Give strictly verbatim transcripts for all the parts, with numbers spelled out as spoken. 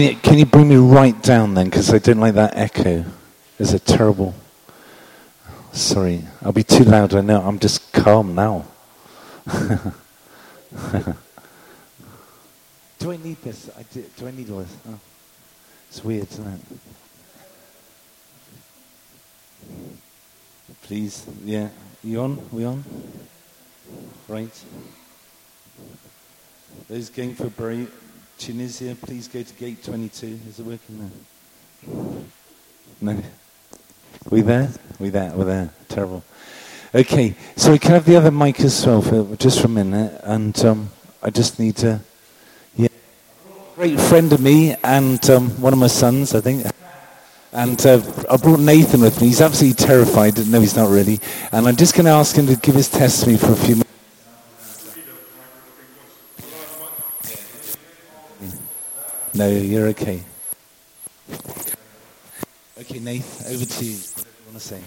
Yeah, can you bring me right down then? Because I don't like that echo. There's a terrible... Sorry, I'll be too loud. I know. I'm just calm now. Do I need this? I do, do I need all this? Oh. It's weird, isn't it? Please, yeah. You on? We on? Right. Those going for Bari- Tunisia, please go to gate twenty-two. Is it working there? No. We there? We there? We're there. Terrible. Okay, so we can have the other mic as well for just for a minute, and um, I just need to. Yeah, great friend of me and um, one of my sons, I think. And uh, I brought Nathan with me. He's absolutely terrified. No, he's not really. And I'm just going to ask him to give his testimony for a few minutes. No, you're okay. Okay, Nathan, over to you. What do you want to say?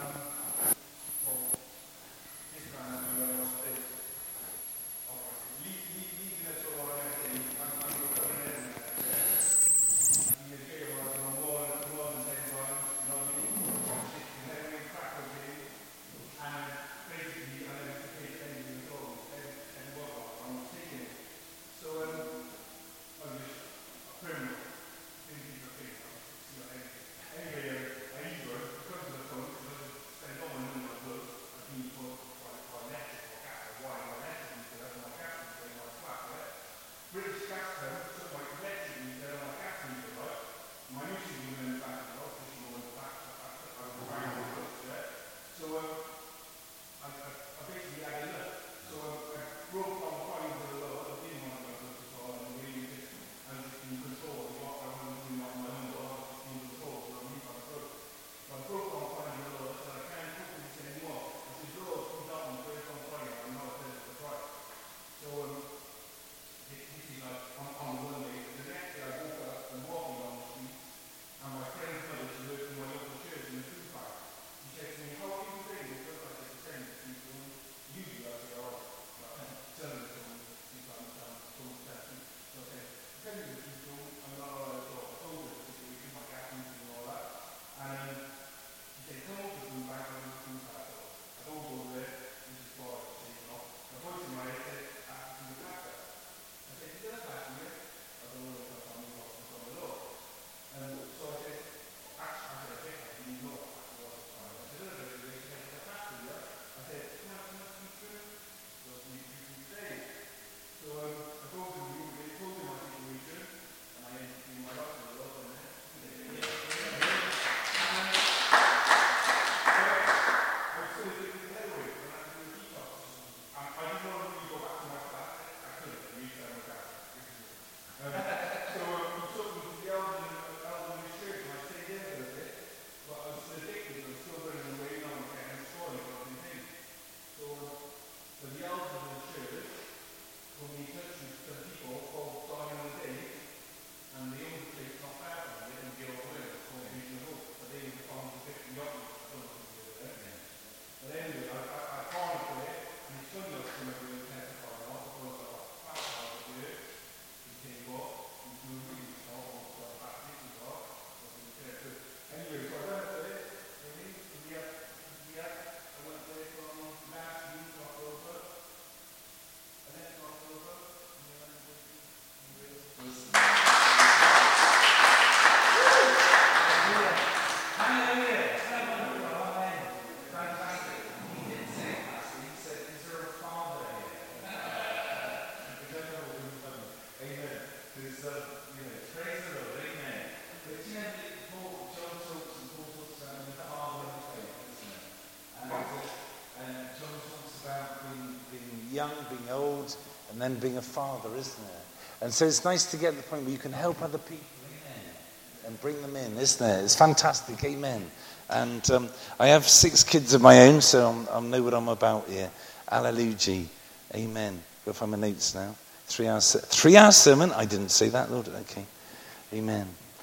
Young, being old, and then being a father, isn't it? And so it's nice to get to the point where you can help other people, amen, and bring them in, isn't it? It's fantastic, amen. And um, I have six kids of my own, so I'm, I know what I'm about here. Alleluia, amen. Go find my notes now. Three hours, three hour sermon. I didn't say that, Lord. Okay, amen.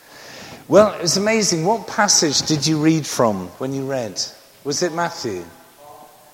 Well, it was amazing. What passage did you read from when you read? Was it Matthew?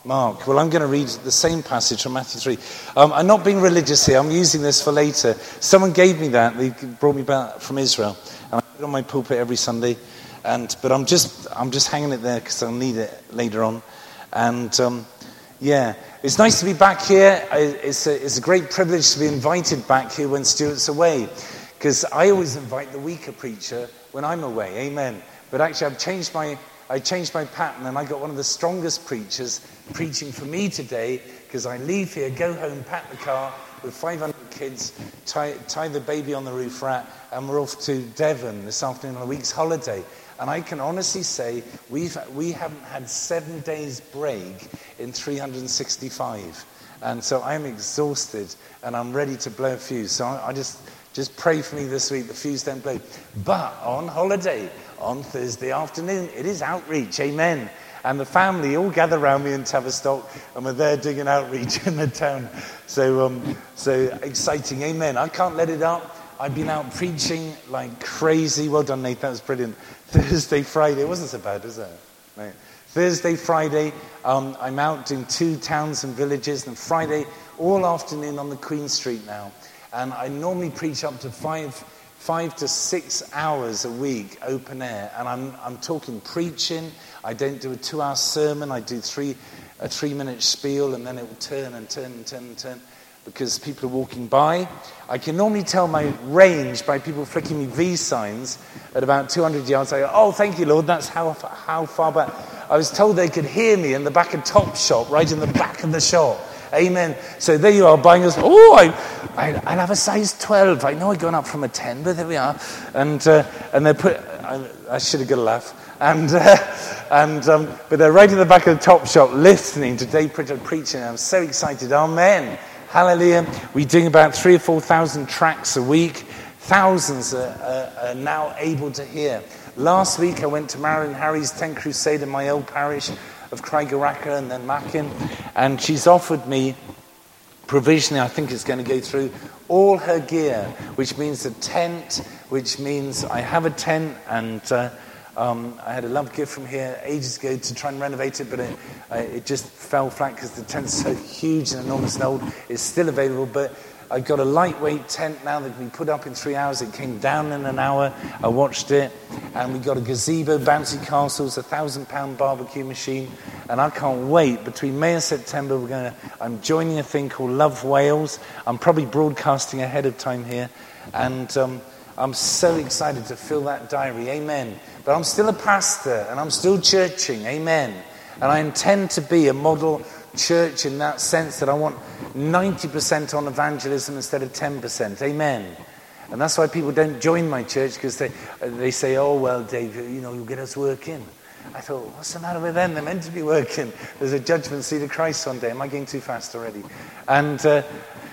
Mark. Well, I'm going to read the same passage from Matthew three. Um, I'm not being religious here. I'm using this for later. Someone gave me that. They brought me back from Israel. And I put it on my pulpit every Sunday. And But I'm just I'm just hanging it there because I'll need it later on. And, um, yeah, it's nice to be back here. It's a, it's a great privilege to be invited back here when Stuart's away. Because I always invite the weaker preacher when I'm away. Amen. But actually, I've changed my... I changed my pattern and I got one of the strongest preachers preaching for me today because I leave here, go home, pack the car with five hundred kids, tie, tie the baby on the roof rack, and we're off to Devon this afternoon on a week's holiday. And I can honestly say we've, we haven't had seven days break in three hundred sixty-five. And so I'm exhausted and I'm ready to blow a fuse. So I, I just, just pray for me this week, the fuse don't blow. But on holiday, on Thursday afternoon, it is outreach, amen. And the family all gather around me in Tavistock, and we're there doing an outreach in the town. So, um, so exciting, amen. I can't let it up. I've been out preaching like crazy. Well done, Nate, that was brilliant. Thursday, Friday, it wasn't so bad, was it? Right. Thursday, Friday, um, I'm out doing two towns and villages, and Friday, all afternoon on the Queen Street now. And I normally preach up to five... Five to six hours a week, open air, and I'm I'm talking preaching. I don't do a two-hour sermon. I do three a three-minute spiel, and then it will turn and turn and turn and turn because people are walking by. I can normally tell my range by people flicking me V signs at about two hundred yards. I go, oh, thank you, Lord. That's how how far back. I was told they could hear me in the back of Topshop, right in the back of the shop. Amen. So there you are buying us. Oh, I, I, I'll have a size twelve. I know I've gone up from a ten, but there we are. And uh, and they put. I, I should have got a laugh. And uh, and um, but they're right in the back of the top shop, listening to Dave Pritchard preaching. I'm so excited. Amen. Hallelujah. We're doing about three or four thousand tracks a week. Thousands are, are, are now able to hear. Last week I went to Marilyn Harry's tent crusade in my old parish of Craigaracca and then Mackin, and she's offered me provisionally, I think it's going to go through, all her gear, which means a tent, which means I have a tent, and uh, um, I had a love gift from here ages ago to try and renovate it, but it, uh, it just fell flat because the tent's so huge and enormous and old. It's still available, but I've got a lightweight tent now that can be put up in three hours. It came down in an hour. I watched it. And we got a gazebo, bouncy castles, a thousand pound barbecue machine. And I can't wait. Between May and September, we're going to, I'm joining a thing called Love Wales. I'm probably broadcasting ahead of time here. And um, I'm so excited to fill that diary. Amen. But I'm still a pastor and I'm still churching. Amen. And I intend to be a model church in that sense that I want ninety percent on evangelism instead of ten percent. Amen. And that's why people don't join my church, because they they say, oh, well, Dave, you know, you'll get us working. I thought, what's the matter with them? They're meant to be working. There's a judgment seat of Christ one day. Am I getting too fast already? And uh,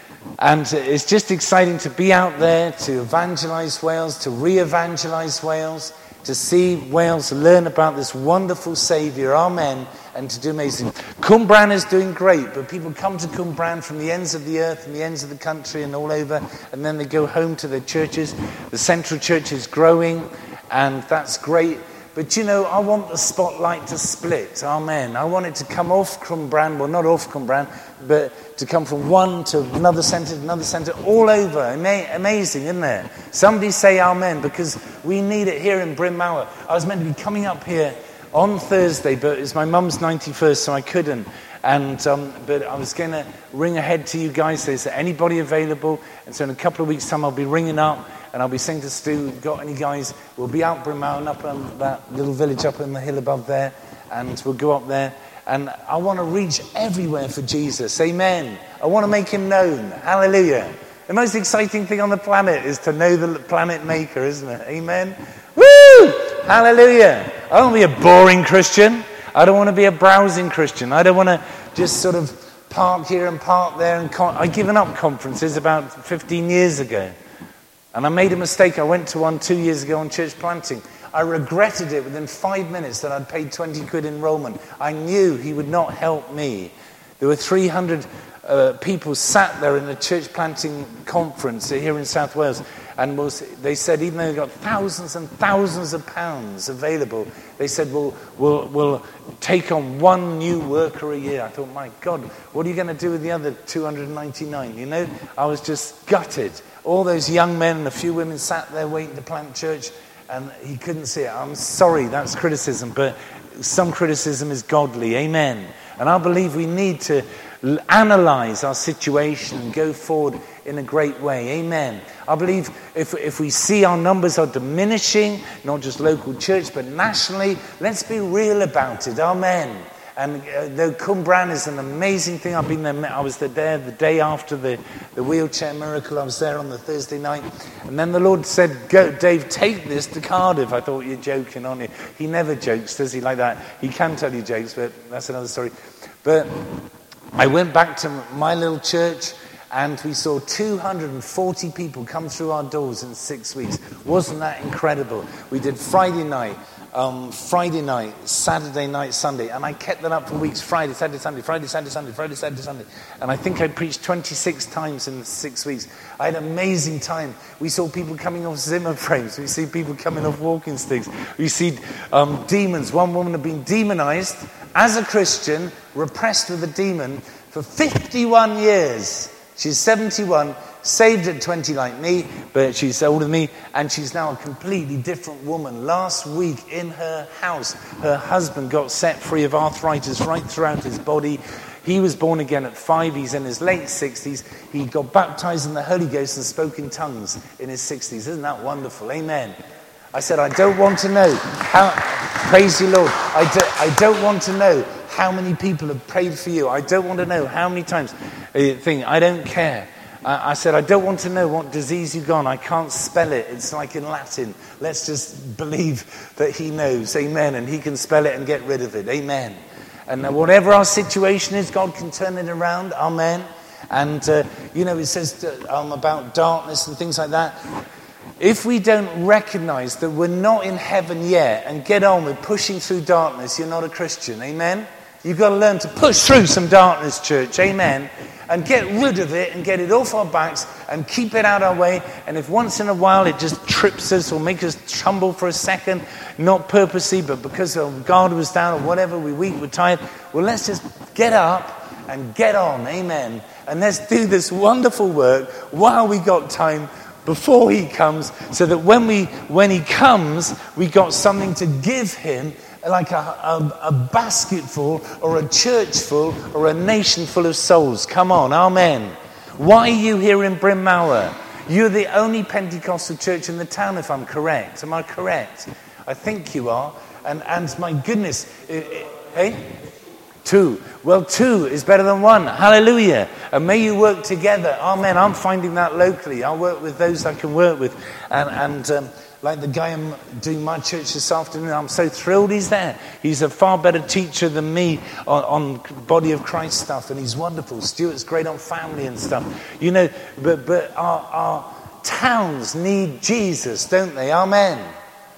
and it's just exciting to be out there, to evangelize Wales, to re-evangelize Wales, to see Wales learn about this wonderful Saviour, amen, and to do amazing. Cumbran is doing great, but people come to Cumbran from the ends of the earth and the ends of the country and all over, and then they go home to their churches. The central church is growing, and that's great. But, you know, I want the spotlight to split, amen. I want it to come off Cumbran, well, not off Cumbran, but to come from one to another centre, another centre, all over. Ama- amazing, isn't it? Somebody say amen, because we need it here in Bryn Mawr. I was meant to be coming up here on Thursday, but it's my mum's ninety-first, so I couldn't. And um, but I was going to ring ahead to you guys, say, is there anybody available? And so in a couple of weeks' time, I'll be ringing up, and I'll be saying to Stu, got any guys? We'll be out Bryn Mawr, up on that little village up on the hill above there, and we'll go up there. And I want to reach everywhere for Jesus. Amen. I want to make him known. Hallelujah. The most exciting thing on the planet is to know the planet maker, isn't it? Amen. Woo! Hallelujah. I don't want to be a boring Christian. I don't want to be a browsing Christian. I don't want to just sort of park here and park there. And con- I'd given up conferences about fifteen years ago. And I made a mistake. I went to one two years ago on church planting. I regretted it within five minutes that I'd paid twenty quid enrollment. I knew he would not help me. There were three hundred uh, people sat there in the church planting conference here in South Wales. And we'll, they said, even though they've got thousands and thousands of pounds available, they said, we'll, we'll, we'll take on one new worker a year. I thought, my God, what are you going to do with the other two hundred ninety-nine? You know, I was just gutted. All those young men and a few women sat there waiting to plant church, and he couldn't see it. I'm sorry, that's criticism, but some criticism is godly. Amen. And I believe we need to analyze our situation and go forward in a great way. Amen. I believe if if we see our numbers are diminishing, not just local church, but nationally, let's be real about it. Amen. And uh, the Cwmbran is an amazing thing. I've been there. I was there the day after the, the wheelchair miracle. I was there on the Thursday night. And then the Lord said, "Go, Dave, take this to Cardiff." I thought, you're joking, aren't you? He never jokes, does he, like that? He can tell you jokes, but that's another story. But I went back to my little church, and we saw two hundred forty people come through our doors in six weeks. Wasn't that incredible? We did Friday night, um, Friday night, Saturday night, Sunday, and I kept that up for weeks. Friday, Saturday, Sunday, Friday, Saturday, Sunday, Friday, Saturday, Sunday. And I think I preached twenty-six times in six weeks. I had an amazing time. We saw people coming off Zimmer frames. We see people coming off walking sticks. We see um, demons. One woman had been demonized as a Christian, repressed with a demon for fifty-one years. She's seventy-one, saved at twenty like me, but she's older than me, and she's now a completely different woman. Last week in her house, her husband got set free of arthritis right throughout his body. He was born again at five. He's in his late sixties. He got baptized in the Holy Ghost and spoke in tongues in his sixties. Isn't that wonderful? Amen. I said, I don't want to know how... Praise you, Lord. I, do, I don't want to know how many people have prayed for you. I don't want to know how many times. Uh, thing, I don't care. I, I said, I don't want to know what disease you've got. I can't spell it. It's like in Latin. Let's just believe that he knows. Amen. And he can spell it and get rid of it. Amen. And uh, whatever our situation is, God can turn it around. Amen. And, uh, you know, it says um, about darkness and things like that. If we don't recognize that we're not in heaven yet and get on with pushing through darkness, you're not a Christian. Amen? You've got to learn to push through some darkness, church. Amen? And get rid of it and get it off our backs and keep it out our way. And if once in a while it just trips us or makes us tremble for a second, not purposely, but because our guard was down or whatever, we're weak, we're tired, well, let's just get up and get on. Amen? And let's do this wonderful work while we got time before he comes, so that when we when he comes, we got something to give him, like a, a, a basket full or a church full or a nation full of souls. Come on, amen. Why are you here in Bryn Mawr? You're the only Pentecostal church in the town, if I'm correct. Am I correct? I think you are. And and my goodness, eh? Two. Well, two is better than one. Hallelujah. And may you work together. Amen. I'm finding that locally. I work with those I can work with. And, and um, like the guy I'm doing my church this afternoon, I'm so thrilled he's there. He's a far better teacher than me on, on body of Christ stuff. And he's wonderful. Stuart's great on family and stuff. You know, but, but our, our towns need Jesus, don't they? Amen.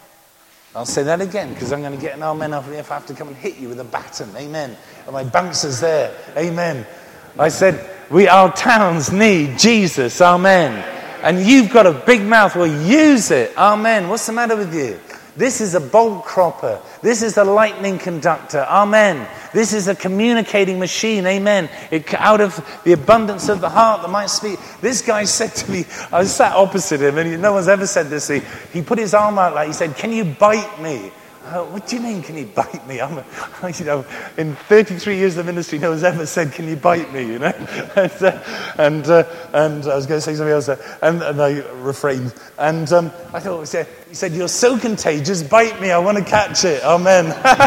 I'll say that again, because I'm going to get an amen off if I have to come and hit you with a baton. Amen. And my bouncer's there. Amen. I said, we, our towns need Jesus. Amen. And you've got a big mouth. Well, use it. Amen. What's the matter with you? This is a bolt cropper. This is a lightning conductor. Amen. This is a communicating machine. Amen. It, out of the abundance of the heart, the mind speak. This guy said to me, I was sat opposite him, and he, no one's ever said this. He, he put his arm out like, he said, can you bite me? Uh, what do you mean, can you bite me? I'm a, you know, in thirty-three years of ministry, no one's ever said, can you bite me, you know? and uh, and, uh, and I was going to say something else, uh, and, and I refrained. And um, I thought, he said, he said, you're so contagious, bite me, I want to catch it. Amen.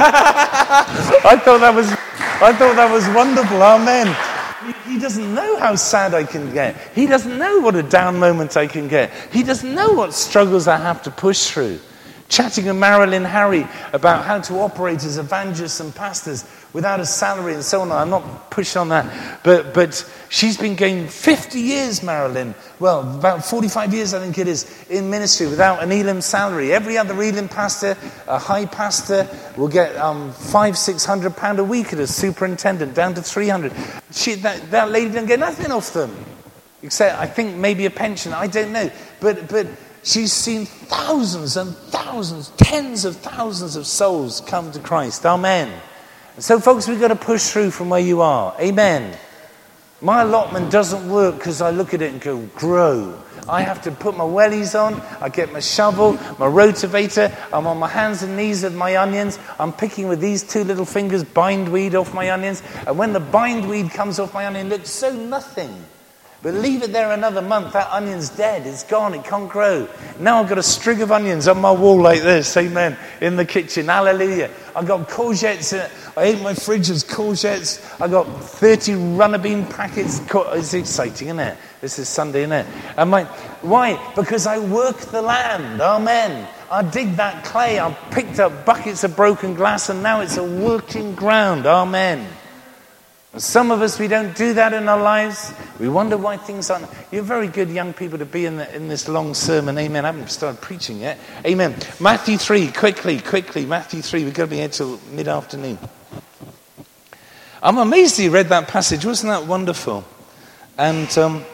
I thought that was, I thought that was wonderful. Amen. He doesn't know how sad I can get. He doesn't know what a down moment I can get. He doesn't know what struggles I have to push through. Chatting with Marilyn Harry about how to operate as evangelists and pastors without a salary and so on. I'm not pushing on that. But but she's been going fifty years, Marilyn. Well, about forty-five years, I think it is, in ministry without an Elim salary. Every other Elim pastor, a high pastor, will get um, five, six hundred pounds a week as a superintendent, down to three hundred. She, that, that lady didn't get nothing off them. Except, I think maybe a pension. I don't know. But but she's seen thousands and thousands, tens of thousands of souls come to Christ. Amen. So, folks, we've got to push through from where you are. Amen. My allotment doesn't work because I look at it and go, grow. I have to put my wellies on. I get my shovel, my rotavator. I'm on my hands and knees with my onions. I'm picking with these two little fingers bindweed off my onions. And when the bindweed comes off my onion, it looks so nothing. But leave it there another month, that onion's dead. It's gone. It can't grow. Now I've got a string of onions on my wall like this. Amen. In the kitchen. Hallelujah. I've got courgettes. In it. I ate my fridge as courgettes. I got thirty runner bean packets. It's exciting, isn't it? This is Sunday, isn't it? And my, why? Because I work the land. Amen. I dig that clay. I picked up buckets of broken glass, and now it's a working ground. Amen. Some of us, we don't do that in our lives. We wonder why things aren't. You're very good young people to be in, the, in this long sermon. Amen. I haven't started preaching yet. Amen. Matthew three, quickly, quickly. Matthew three, we've got to be here till mid-afternoon. I'm amazed you read that passage. Wasn't that wonderful? And um,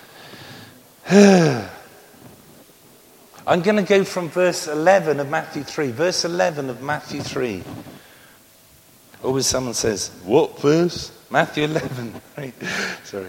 I'm going to go from verse eleven of Matthew three. Verse eleven of Matthew three. Always someone says, what verse? Matthew eleven, right? Sorry.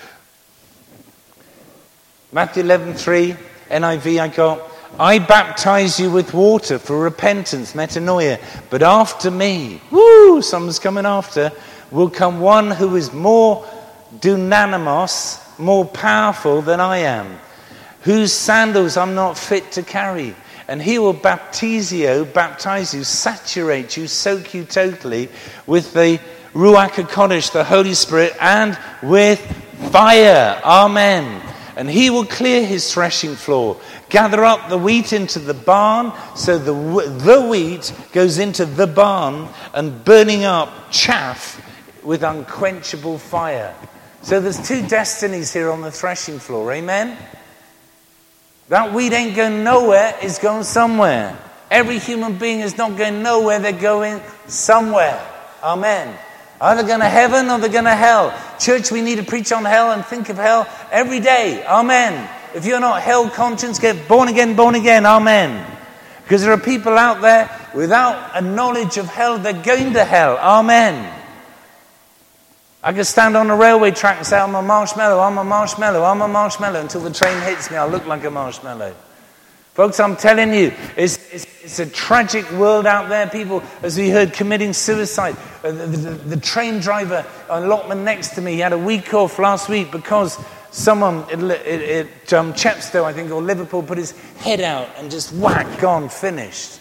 Matthew eleven three, N I V I got, I baptize you with water for repentance, metanoia, but after me, woo, someone's coming after, will come one who is more dunanimos, more powerful than I am, whose sandals I'm not fit to carry. And he will baptizio, baptize you, saturate you, soak you totally with the Ruach HaKodesh, the Holy Spirit, and with fire. Amen. And he will clear his threshing floor, gather up the wheat into the barn, so the, the wheat goes into the barn, and burning up chaff with unquenchable fire. So there's two destinies here on the threshing floor. Amen. That wheat ain't going nowhere, it's going somewhere. Every human being is not going nowhere, they're going somewhere. Amen. Either going to heaven or they're going to hell. Church, we need to preach on hell and think of hell every day. Amen. If you're not hell conscious, get born again, born again. Amen. Because there are people out there without a knowledge of hell, they're going to hell. Amen. I could stand on a railway track and say, I'm a marshmallow, I'm a marshmallow, I'm a marshmallow, until the train hits me, I look like a marshmallow. Folks, I'm telling you, it's, it's, it's a tragic world out there. People, as we heard, committing suicide. Uh, the, the, the train driver, allotment next to me, he had a week off last week because someone at, at um, Chepstow, I think, or Liverpool, put his head out and just whack, gone, finished.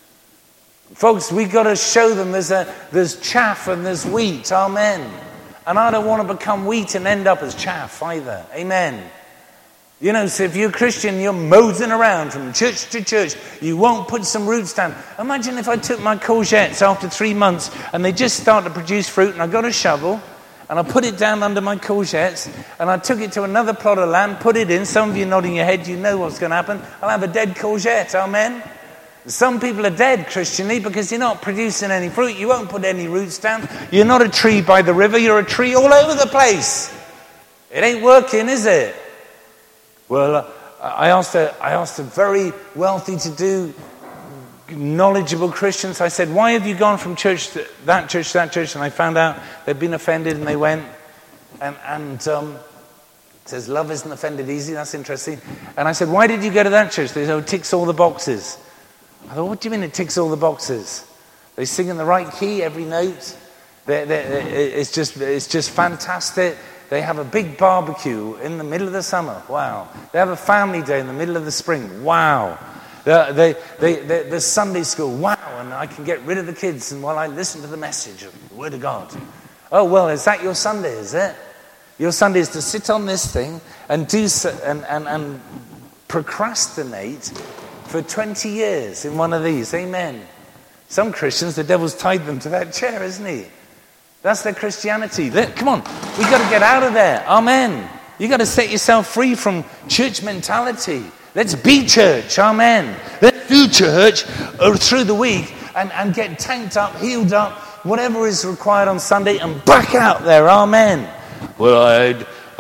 Folks, we've got to show them there's, a, there's chaff and there's wheat. Amen. And I don't want to become wheat and end up as chaff either. Amen. You know, so if you're a Christian, you're moseying around from church to church. You won't put some roots down. Imagine if I took my courgettes after three months and they just start to produce fruit, and I got a shovel and I put it down under my courgettes and I took it to another plot of land, put it in. Some of you nodding your head, you know what's going to happen. I'll have a dead courgette. Amen. Some people are dead Christianly because you're not producing any fruit. You won't put any roots down. You're not a tree by the river. You're a tree all over the place. It ain't working, is it? Well, uh, I asked a, I asked a very wealthy to do, knowledgeable Christians. I said, why have you gone from church to that church to that church? And I found out they'd been offended and they went. And, and um, it says, love isn't offended easy. That's interesting. And I said, why did you go to that church? They said, oh, it ticks all the boxes. I thought, what do you mean it ticks all the boxes? They sing in the right key, every note. They're, they're, it's just it's just fantastic. They have a big barbecue in the middle of the summer. Wow. They have a family day in the middle of the spring. Wow. They, they, they, they, there's Sunday school. Wow. And I can get rid of the kids and while I listen to the message of the Word of God. Oh, well, is that your Sunday, is it? Your Sunday is to sit on this thing and do so, and, and, and procrastinate for twenty years in one of these. Amen. Some Christians, the devil's tied them to that chair, isn't he? That's their Christianity. Let, come on, we've got to get out of there. Amen. You've got to set yourself free from church mentality. Let's be church. Amen. Let's do church through the week and, and get tanked up, healed up, whatever is required on Sunday, and back out there. Amen. Well, I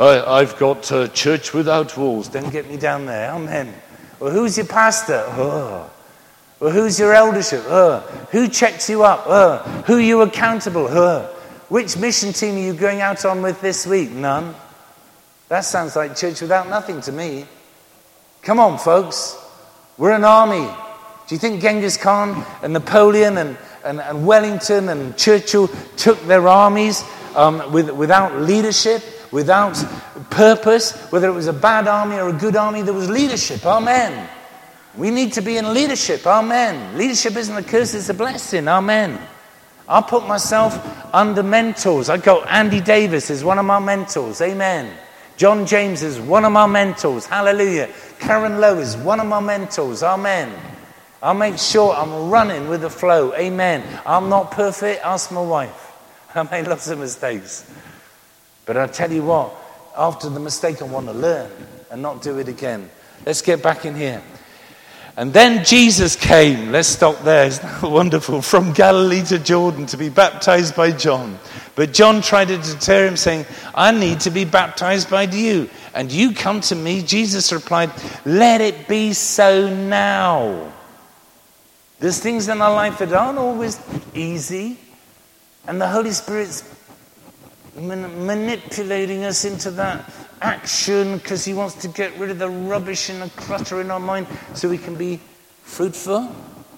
I, I've got a church without walls. Don't get me down there. Amen. Well, who's your pastor? Oh. Well, who's your eldership? Oh. Who checks you up? Oh. Who are you accountable? Oh. Which mission team are you going out on with this week? None. That sounds like church without nothing to me. Come on, folks. We're an army. Do you think Genghis Khan and Napoleon and, and, and Wellington and Churchill took their armies um, with, without leadership, without purpose? Whether it was a bad army or a good army, there was leadership. Amen. We need to be in leadership. Amen. Leadership isn't a curse, it's a blessing. Amen. I put myself under mentors. I got Andy Davis as one of my mentors. Amen. John James is one of my mentors. Hallelujah. Karen Lowe is one of my mentors. Amen. I'll make sure I'm running with the flow. Amen. I'm not perfect. Ask my wife. I made lots of mistakes. But I tell you what, after the mistake, I want to learn and not do it again. Let's get back in here. And then Jesus came. Let's stop there. Isn't that wonderful? From Galilee to Jordan to be baptized by John. But John tried to deter him, saying, I need to be baptized by you. And you come to me? Jesus replied, let it be so now. There's things in our life that aren't always easy. And the Holy Spirit's man- manipulating us into that action because he wants to get rid of the rubbish and the clutter in our mind so we can be fruitful.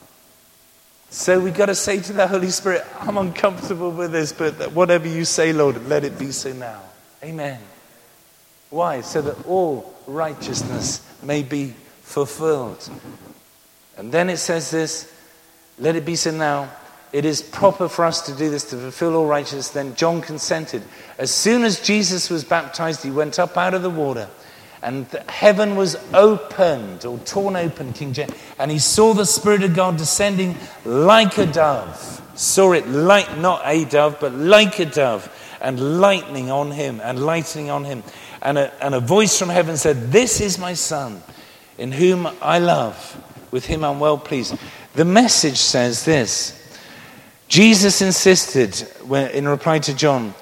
So we got to say to the Holy Spirit, I'm uncomfortable with this, but whatever you say, Lord, let it be so now. Amen. Why? So that all righteousness may be fulfilled. And then it says this, let it be so now. It is proper for us to do this, to fulfill all righteousness. Then John consented. As soon as Jesus was baptized, he went up out of the water. And the heaven was opened, or torn open, King James. And he saw the Spirit of God descending like a dove. Saw it like, not a dove, but like a dove. And lightning on him, and lightning on him. And a, and a voice from heaven said, this is my Son, in whom I love. With him I'm well pleased. The Message says this. Jesus insisted, when, in reply to John,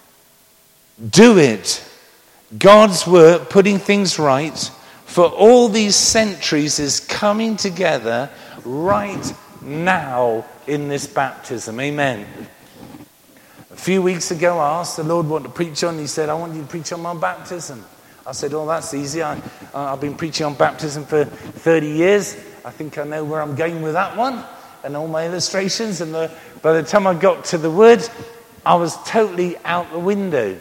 do it. God's work, putting things right, for all these centuries is coming together right now in this baptism. Amen. A few weeks ago, I asked the Lord what to preach on. He said, I want you to preach on my baptism. I said, oh, that's easy. I, I've been preaching on baptism for thirty years. I think I know where I'm going with that one. And all my illustrations, and the, by the time I got to the word, I was totally out the window.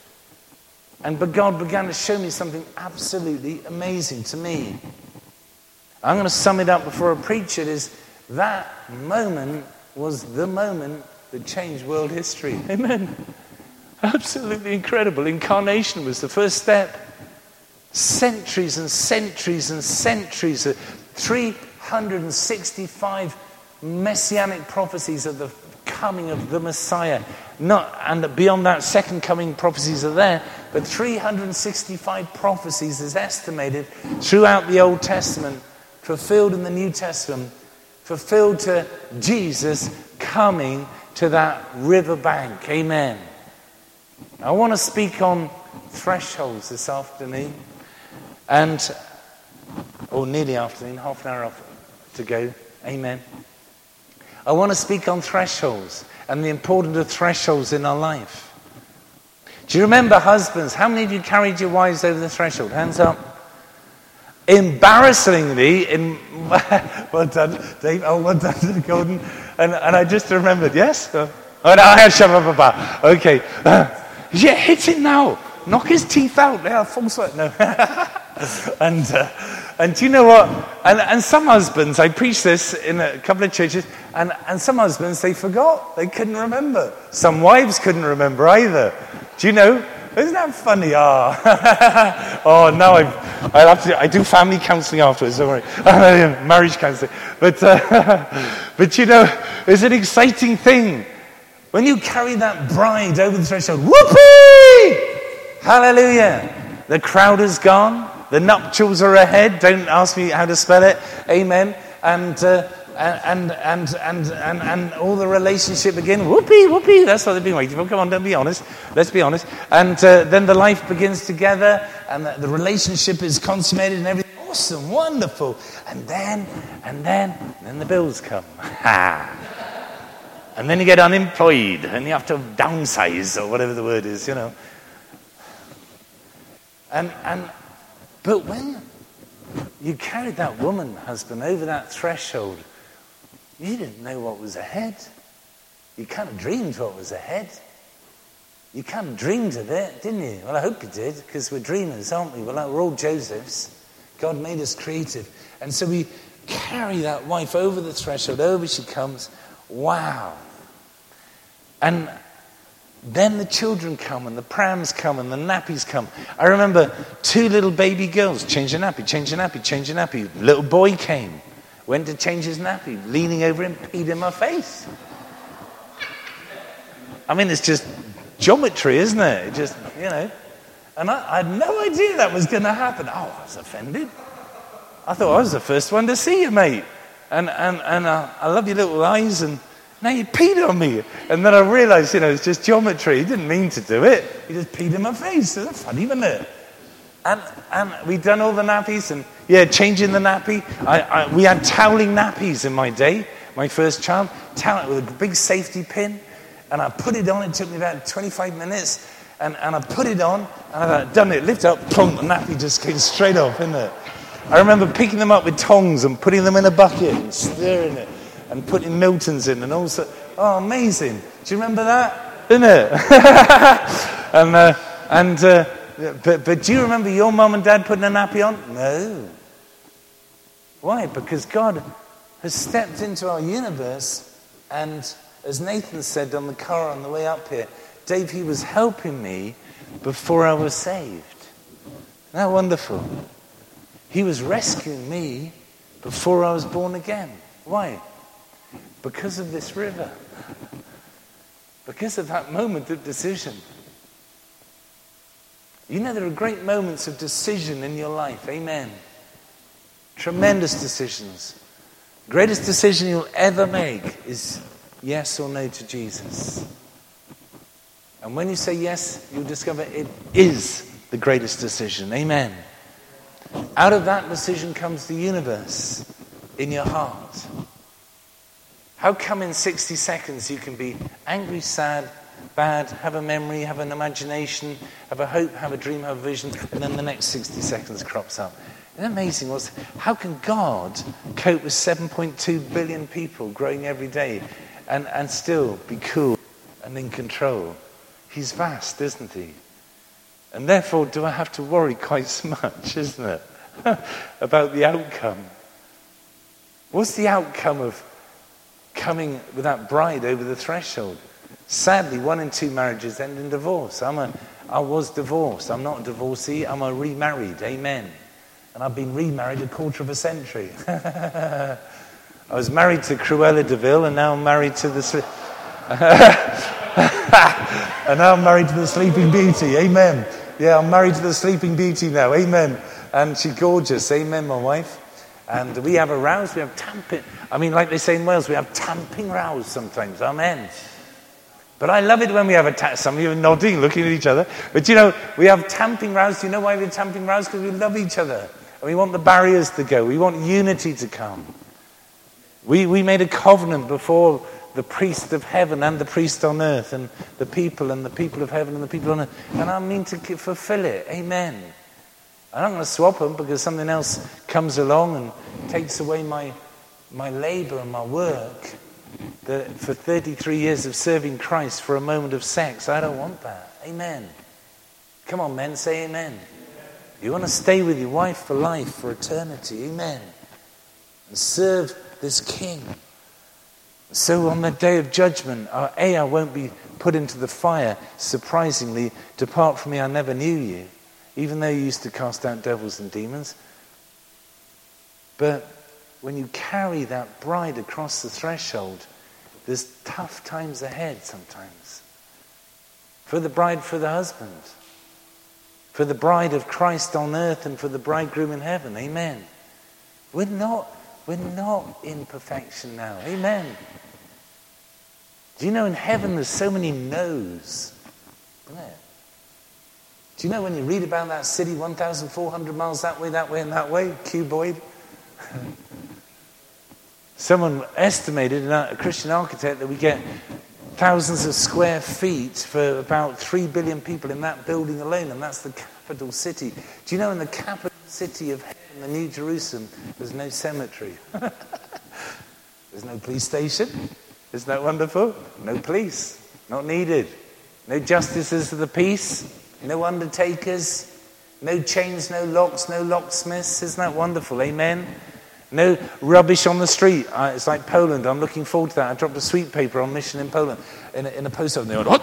And but God began to show me something absolutely amazing to me. I'm going to sum it up before I preach it, is that moment was the moment that changed world history. Amen. Absolutely incredible. Incarnation was the first step. Centuries and centuries and centuries, three hundred sixty-five messianic prophecies of the coming of the Messiah. Not, and beyond that, second coming prophecies are there, but three hundred sixty-five prophecies is estimated throughout the Old Testament, fulfilled in the New Testament, fulfilled to Jesus coming to that riverbank. Amen. I want to speak on thresholds this afternoon, and or nearly afternoon, half an hour off to go. Amen. I want to speak on thresholds and the importance of thresholds in our life. Do you remember, husbands? How many of you carried your wives over the threshold? Hands up. Embarrassingly, in well done, Dave. Oh, well done, Gordon. And and I just remembered. Yes. Oh no, I had shabba. Okay. Uh, yeah, hit it now. Knock his teeth out. Yeah, full sweat. No. and. Uh, And do you know what? And, and some husbands, I preached this in a couple of churches, and, and some husbands, they forgot. They couldn't remember. Some wives couldn't remember either. Do you know? Isn't that funny? Ah. Oh, oh now I've, I'll have to, I do family counselling afterwards, don't worry. Marriage counselling. But, uh, but you know, it's an exciting thing. When you carry that bride over the threshold, whoopee! Hallelujah. The crowd is gone. The nuptials are ahead. Don't ask me how to spell it. Amen. And uh, And, and, and, and, and all the relationship begin, whoopee, whoopee, that's what they've been waiting for. Come on, don't be honest. Let's be honest. And uh, then the life begins together, and the, the relationship is consummated and everything. Awesome, wonderful. And then, and then, and then the bills come. And then you get unemployed, and you have to downsize, or whatever the word is, you know. And, and, but when you carried that woman, husband, over that threshold, you didn't know what was ahead. You kind of dreamed what was ahead. You kind of dreamed of it, didn't you? Well, I hope you did, because we're dreamers, aren't we? Well, we're all Josephs. God made us creative. And so we carry that wife over the threshold, over she comes. Wow. And then the children come, and the prams come, and the nappies come. I remember two little baby girls, change a nappy, change a nappy, change a nappy. Little boy came, went to change his nappy, leaning over him, peed in my face. I mean, it's just geometry, isn't it? It just, you know. And I, I had no idea that was going to happen. Oh, I was offended. I thought I was the first one to see you, mate. And and and uh, I love your little eyes, and now you peed on me. And then I realised, you know, it's just geometry. He didn't mean to do it. He just peed in my face. That's funny, isn't it? And and we'd done all the nappies, and yeah, changing the nappy. I, I, we had toweling nappies in my day. My first child, towel with a big safety pin, and I put it on. It took me about twenty-five minutes. And, and I put it on, and I done it, lift up, plonk, the nappy just came straight off, isn't it? I remember picking them up with tongs and putting them in a bucket and stirring it and putting Miltons in and all so. Oh, amazing. Do you remember that? Isn't it? and, uh, and uh, but, but do you remember your mum and dad putting a nappy on? No. Why? Because God has stepped into our universe, and as Nathan said on the car on the way up here, Dave, he was helping me before I was saved. Isn't that wonderful? He was rescuing me before I was born again. Why? Because of this river. Because of that moment of decision. You know, there are great moments of decision in your life. Amen. Tremendous decisions. Greatest decision you'll ever make is yes or no to Jesus. And when you say yes, you'll discover it is the greatest decision. Amen. Out of that decision comes the universe in your heart. How come in sixty seconds you can be angry, sad, bad, have a memory, have an imagination, have a hope, have a dream, have a vision, and then the next sixty seconds crops up? Isn't it amazing? What's, how can God cope with seven point two billion people growing every day and, and still be cool and in control? He's vast, isn't he? And therefore, do I have to worry quite so much, isn't it? About the outcome. What's the outcome of coming with that bride over the threshold? Sadly, one in two marriages end in divorce. I'm a, I was divorced. I'm not a divorcee. I'm a remarried. Amen. And I've been remarried a quarter of a century. I was married to Cruella de Vil, and now I'm married to the... And now I'm married to the Sleeping Beauty. Amen. Yeah, I'm married to the Sleeping Beauty now. Amen. And she's gorgeous. Amen, my wife. And we have a rows. We have tamping. I mean, like they say in Wales, we have tamping rows sometimes. Amen. But I love it when we have a ta- some of you are nodding, looking at each other. But you know, we have tamping rows. Do you know why we have tamping rows? Because we love each other. And we want the barriers to go. We want unity to come. We we made a covenant before the priest of heaven and the priest on earth, and the people and the people of heaven and the people on earth. And I mean to fulfill it. Amen. I'm not going to swap them because something else comes along and takes away my my labor and my work. The, for thirty-three years of serving Christ for a moment of sex, I don't want that. Amen. Come on, men, say amen. You want to stay with your wife for life, for eternity. Amen. And serve this King. So on the day of judgment, uh, A, I won't be put into the fire. Surprisingly, depart from me, I never knew you. Even though you used to cast out devils and demons. But when you carry that bride across the threshold, there's tough times ahead sometimes. For the bride, for the husband. For the bride of Christ on earth and for the bridegroom in heaven. Amen. We're not We're not in perfection now. Amen. Do you know in heaven there's so many no's? Isn't there? Do you know when you read about that city, one thousand four hundred miles that way, that way, and that way, cuboid? Someone estimated, a Christian architect, that we get thousands of square feet for about three billion people in that building alone, and that's the capital city. Do you know in the capital city of heaven, the New Jerusalem, there's no cemetery? There's no police station. Isn't that wonderful? No police. Not needed. No justices of the peace. No undertakers. No chains, no locks, no locksmiths. Isn't that wonderful? Amen? No rubbish on the street. Uh, it's like Poland. I'm looking forward to that. I dropped a sweet paper on mission in Poland in a, in a post office. They went,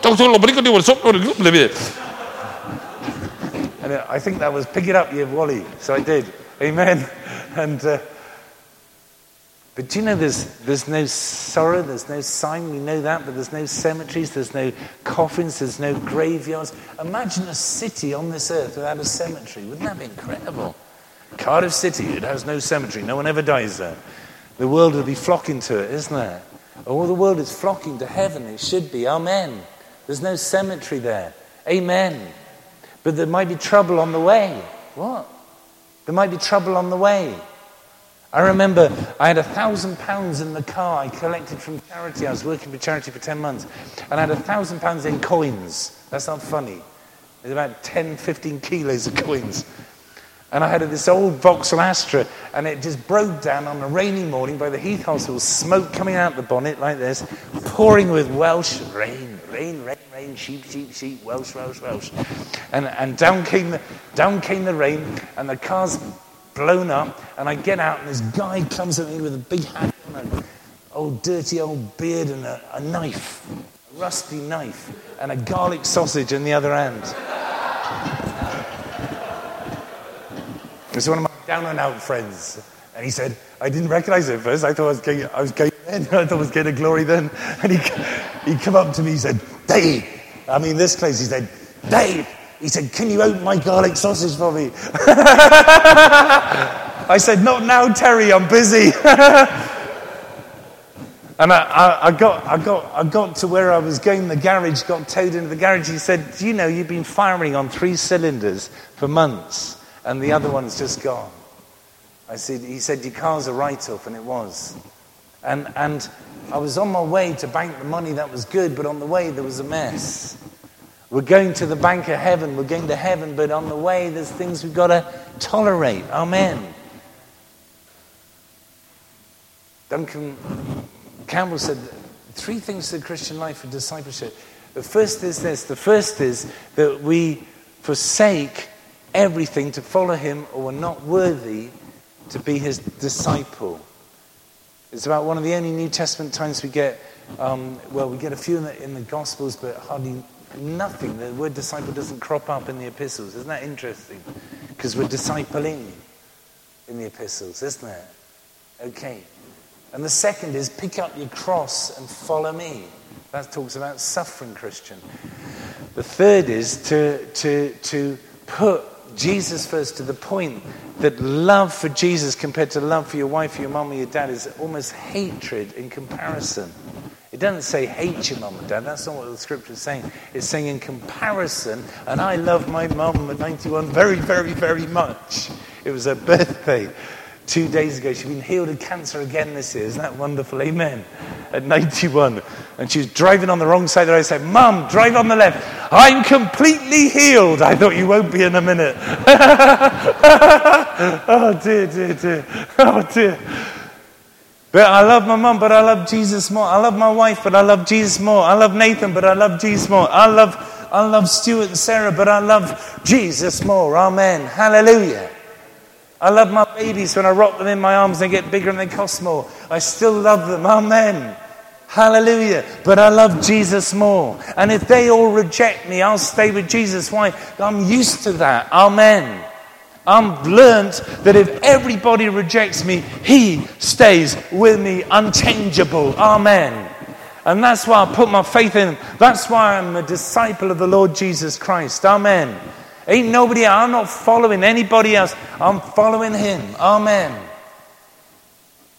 and I think that was pick it up, you Wally. So I did. Amen. And uh, but do you know there's there's no sorrow, there's no sign, we know that, but there's no cemeteries, there's no coffins, there's no graveyards. Imagine a city on this earth without a cemetery. Wouldn't that be incredible? Cardiff City, it has no cemetery, no one ever dies there. The world will be flocking to it, isn't there? Oh, the world is flocking to heaven, it should be. Amen. There's no cemetery there. Amen. But there might be trouble on the way. What? There might be trouble on the way. I remember I had a thousand pounds in the car I collected from charity. I was working for charity for ten months. And I had a thousand pounds in coins. That's not funny. There's about ten, fifteen kilos of coins. And I had this old Vauxhall Astra, and it just broke down on a rainy morning by the Heath Hospital, smoke coming out the bonnet like this, pouring with Welsh rain, rain, rain, rain, sheep, sheep, sheep, Welsh, Welsh, Welsh. And and down came the down came the rain, and the car's blown up, and I get out, and this guy comes at me with a big hat and an old dirty old beard and a, a knife, a rusty knife, and a garlic sausage in the other hand. It was one of my down-and-out friends. And he said, I didn't recognize it at first. I thought I was going, I was going then. I thought I was getting glory then. And he he come up to me, he said, Dave. I mean, this close. He said, Dave. He said, can you open my garlic sausage for me? I said, not now, Terry. I'm busy. And I, I, I got I got, I got to where I was going. The garage got towed into the garage. He said, do you know, you've been firing on three cylinders for months. And the other one's just gone. I said, he said, your car's a write-off, and it was. And and I was on my way to bank the money, that was good, but on the way there was a mess. We're going to the bank of heaven, we're going to heaven, but on the way there's things we've got to tolerate. Amen. Duncan Campbell said, three things to the Christian life for discipleship. The first is this, the first is that we forsake everything to follow him, or we're not worthy to be his disciple. It's about one of the only New Testament times we get, um, well, we get a few in the, in the Gospels, but hardly nothing. The word disciple doesn't crop up in the epistles. Isn't that interesting? Because we're discipling in the epistles, isn't it? Okay. And the second is pick up your cross and follow me. That talks about suffering, Christian. The third is to to to put Jesus first, to the point that love for Jesus compared to love for your wife, your mum, or your dad is almost hatred in comparison. It doesn't say hate your mum and dad. That's not what the scripture is saying. It's saying in comparison, and I love my mum at ninety-one very, very, very much. It was her birthday two days ago. She'd been healed of cancer again this year. Isn't that wonderful? Amen. At ninety-one. And she was driving on the wrong side of the road. I said, Mum, drive on the left. I'm completely healed. I thought you won't be in a minute. Oh, dear, dear, dear. Oh, dear. But I love my mum, but I love Jesus more. I love my wife, but I love Jesus more. I love Nathan, but I love Jesus more. I love, I love Stuart and Sarah, but I love Jesus more. Amen. Hallelujah. I love my babies. When I rock them in my arms, they get bigger and they cost more. I still love them. Amen. Hallelujah. But I love Jesus more. And if they all reject me, I'll stay with Jesus. Why? I'm used to that. Amen. I'm learned that if everybody rejects me, he stays with me unchangeable. Amen. And that's why I put my faith in him. That's why I'm a disciple of the Lord Jesus Christ. Amen. Ain't nobody else. I'm not following anybody else. I'm following him. Amen.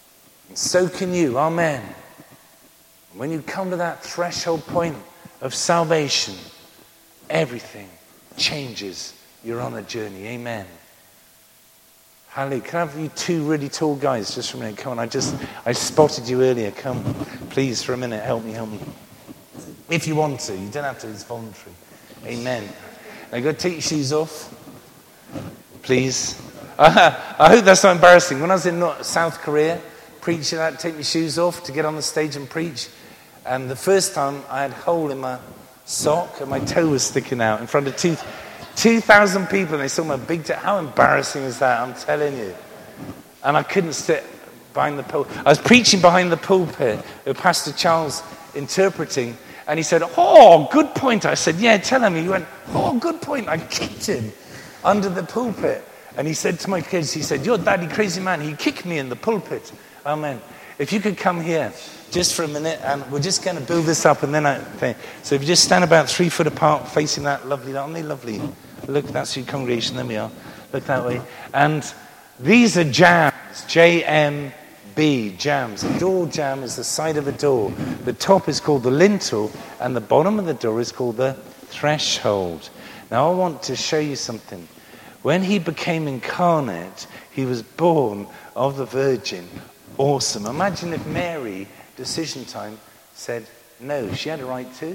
And so can you. Amen. When you come to that threshold point of salvation, everything changes. You're on a journey. Amen. Hallelujah. Can I have you two really tall guys just for a minute? Come on, I just, I spotted you earlier. Come, please, for a minute. Help me, help me. If you want to. You don't have to. It's voluntary. Amen. Now, go take your shoes off. Please. Uh, I hope that's not embarrassing. When I was in North, South Korea, preaching, I had to take my shoes off to get on the stage and preach. And the first time, I had a hole in my sock and my toe was sticking out in front of two... two thousand people, and they saw my big toe. How embarrassing is that? I'm telling you. And I couldn't sit behind the pulpit. I was preaching behind the pulpit with Pastor Charles interpreting, and he said, "Oh, good point." I said, "Yeah, tell him." He went, "Oh, good point." I kicked him under the pulpit. And he said to my kids, he said, "You're daddy crazy man." He kicked me in the pulpit. Amen. If you could come here just for a minute, and we're just going to build this up, and then I think. So if you just stand about three foot apart, facing that lovely, aren't they lovely? Look, that's your congregation. There we are. Look that way. And these are jams, J M B, jams. A door jam is the side of a door. The top is called the lintel, and the bottom of the door is called the threshold. Now I want to show you something. When he became incarnate, he was born of the Virgin. Awesome. Imagine if Mary, decision time, said no. She had a right to.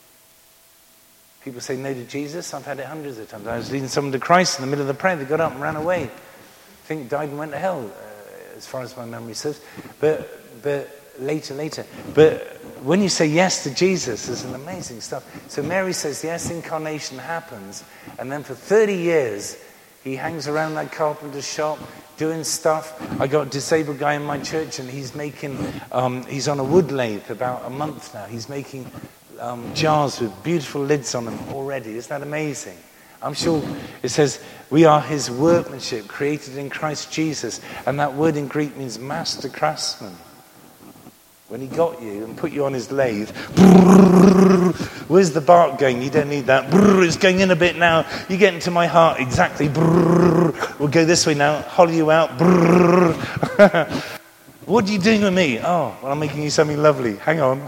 People say no to Jesus. I've had it hundreds of times. I was leading someone to Christ in the middle of the prayer. They got up and ran away. I think died and went to hell, uh, as far as my memory serves. But but later, later. But when you say yes to Jesus, there's an amazing stuff. So Mary says yes, incarnation happens. And then for thirty years, he hangs around that carpenter's shop doing stuff. I got a disabled guy in my church, and he's making, um, he's on a wood lathe about a month now. He's making um, jars with beautiful lids on them already. Isn't that amazing? I'm sure it says, we are his workmanship, created in Christ Jesus. And that word in Greek means master craftsman. When he got you and put you on his lathe, where's the bark going? You don't need that. It's going in a bit now. You get into my heart. Exactly. We'll go this way now. Hollow you out. What are you doing with me? Oh, well, I'm making you something lovely. Hang on.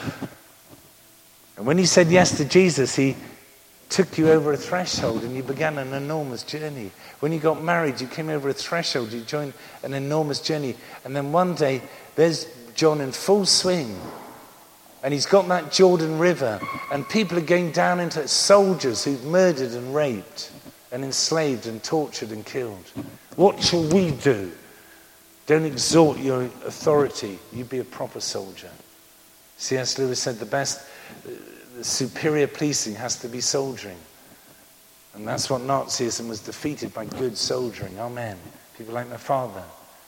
And when you said yes to Jesus, he took you over a threshold and you began an enormous journey. When you got married, you came over a threshold. You joined an enormous journey. And then one day, there's John in full swing, and he's got that Jordan River, and people are going down into it, soldiers who've murdered and raped and enslaved and tortured and killed. What shall we do? Don't exalt your authority. You be a proper soldier. C S Lewis said the best, the superior policing has to be soldiering. And that's what Nazism was defeated by, good soldiering. Amen. People like my father.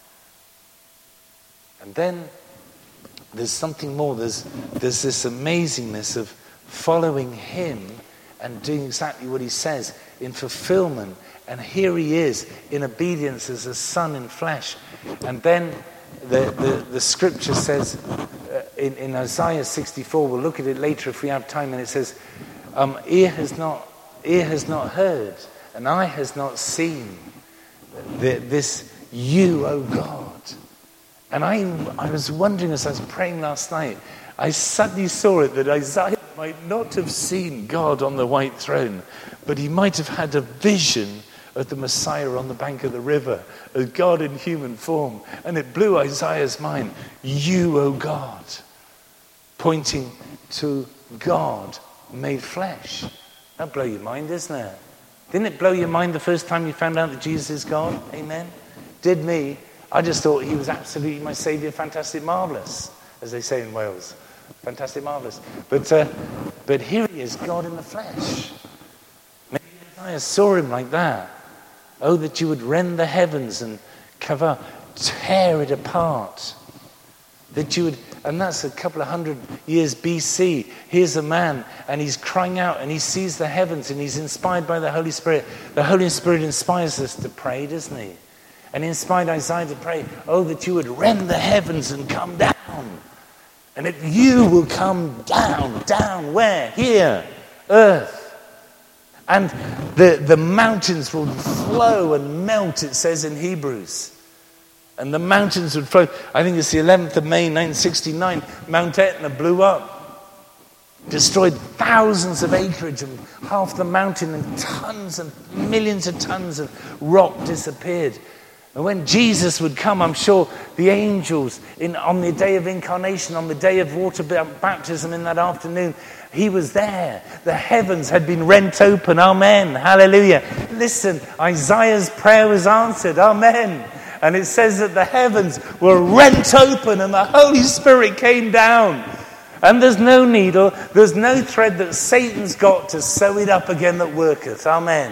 And then there's something more. There's, there's this amazingness of following him and doing exactly what he says in fulfillment. And here he is in obedience as a son in flesh. And then the, the, the scripture says uh, in, in Isaiah sixty-four, we'll look at it later if we have time, and it says, um, ear has not, ear has not heard, and eye has not seen the, this you, O God. And I, I was wondering as I was praying last night, I suddenly saw it that Isaiah might not have seen God on the white throne, but he might have had a vision of the Messiah on the bank of the river, of God in human form. And it blew Isaiah's mind. You, O God, pointing to God made flesh. That'll blow your mind, isn't it? Didn't it blow your mind the first time you found out that Jesus is God? Amen? Did me. I just thought he was absolutely my saviour, fantastic, marvellous, as they say in Wales. Fantastic, marvellous. But uh, but here he is, God in the flesh. Maybe Isaiah saw him like that. Oh, that you would rend the heavens and cover, tear it apart. That you would, and that's a couple of hundred years B C. Here's a man, and he's crying out, and he sees the heavens, and he's inspired by the Holy Spirit. The Holy Spirit inspires us to pray, doesn't he? And he inspired Isaiah to pray, oh, that you would rend the heavens and come down. And that you will come down, down where? Here, earth. And the, the mountains will flow and melt, it says in Hebrews. And the mountains would flow. I think it's the eleventh of May, nineteen sixty-nine. Mount Etna blew up. Destroyed thousands of acreage and half the mountain, and tons and millions of tons of rock disappeared. And when Jesus would come, I'm sure the angels, in, on the day of incarnation, on the day of water baptism in that afternoon, he was there. The heavens had been rent open. Amen. Hallelujah. Listen, Isaiah's prayer was answered. Amen. And it says that the heavens were rent open and the Holy Spirit came down. And there's no needle, there's no thread that Satan's got to sew it up again that worketh. Amen.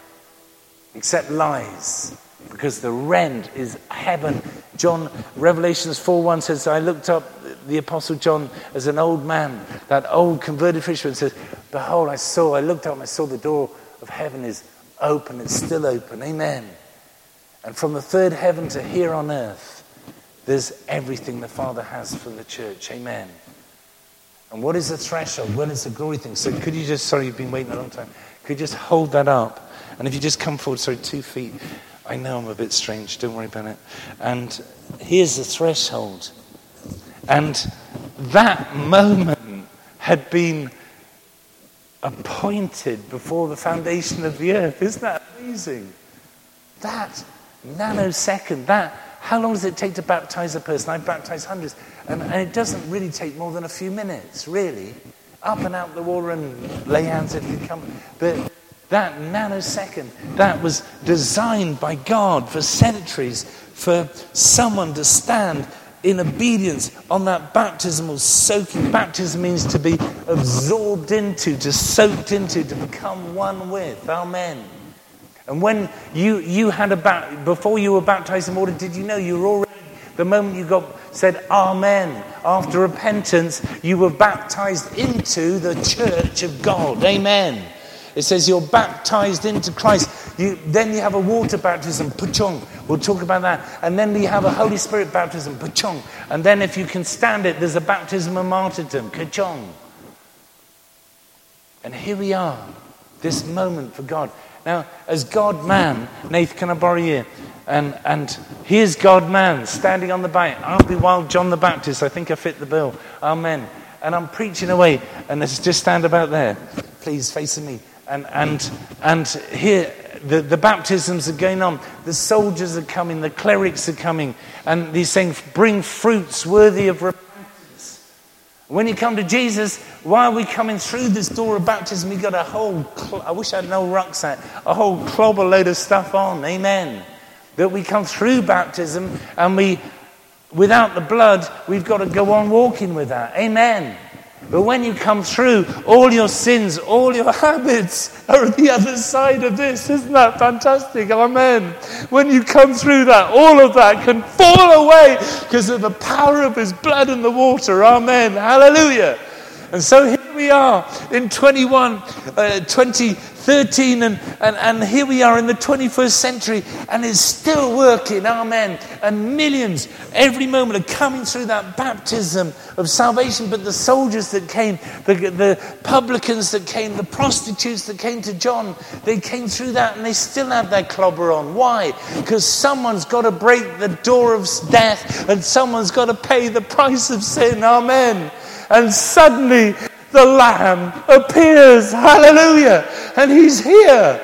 Except lies. Because the rent is heaven. John, Revelations four one says, I looked up the Apostle John as an old man, that old converted fisherman, says, behold, I saw, I looked up and I saw the door of heaven is open, it's still open. Amen. And from the third heaven to here on earth, there's everything the Father has for the church. Amen. And what is the threshold? Well, it's a glory thing. So could you just, sorry, you've been waiting a long time. Could you just hold that up? And if you just come forward, sorry, two feet. I know I'm a bit strange. Don't worry about it. And here's the threshold. And that moment had been appointed before the foundation of the earth. Isn't that amazing? That nanosecond, that, how long does it take to baptize a person? I've baptized hundreds. And, and it doesn't really take more than a few minutes, really. Up and out the water and lay hands if you come. But that nanosecond, that was designed by God for centuries for someone to stand in obedience on that baptismal soaking. Baptism means to be absorbed into, to soaked into, to become one with. Amen. And when you, you had a ba- before you were baptized in water, did you know you were already, the moment you got said Amen, after repentance, you were baptized into the church of God. Amen. It says you're baptized into Christ. You, then you have a water baptism, puchong. We'll talk about that. And then you have a Holy Spirit baptism, puchong. And then if you can stand it, there's a baptism of martyrdom, kachong. And here we are, this moment for God. Now, as God-man, Nath, can I borrow you? And, and here's God-man standing on the bank. Aren't we wild John the Baptist? I think I fit the bill. Amen. And I'm preaching away. And let's just stand about there. Please, facing me. And and and here, the, the baptisms are going on. The soldiers are coming. The clerics are coming. And he's saying, bring fruits worthy of repentance. When you come to Jesus, why are we coming through this door of baptism? We've got a whole, cl- I wish I had no rucksack, a whole clobber load of stuff on. Amen. That we come through baptism and we, without the blood, we've got to go on walking with that. Amen. But when you come through, all your sins, all your habits are at the other side of this. Isn't that fantastic? Amen. When you come through that, all of that can fall away because of the power of his blood and the water. Amen. Hallelujah. And so here we are in twenty-one, uh, twenty thirteen, and, and, and here we are in the twenty-first century, and it's still working, amen. And millions, every moment, are coming through that baptism of salvation. But the soldiers that came, the, the publicans that came, the prostitutes that came to John, they came through that, and they still have their clobber on. Why? Because someone's got to break the door of death, and someone's got to pay the price of sin, amen. And suddenly the Lamb appears. Hallelujah. And he's here.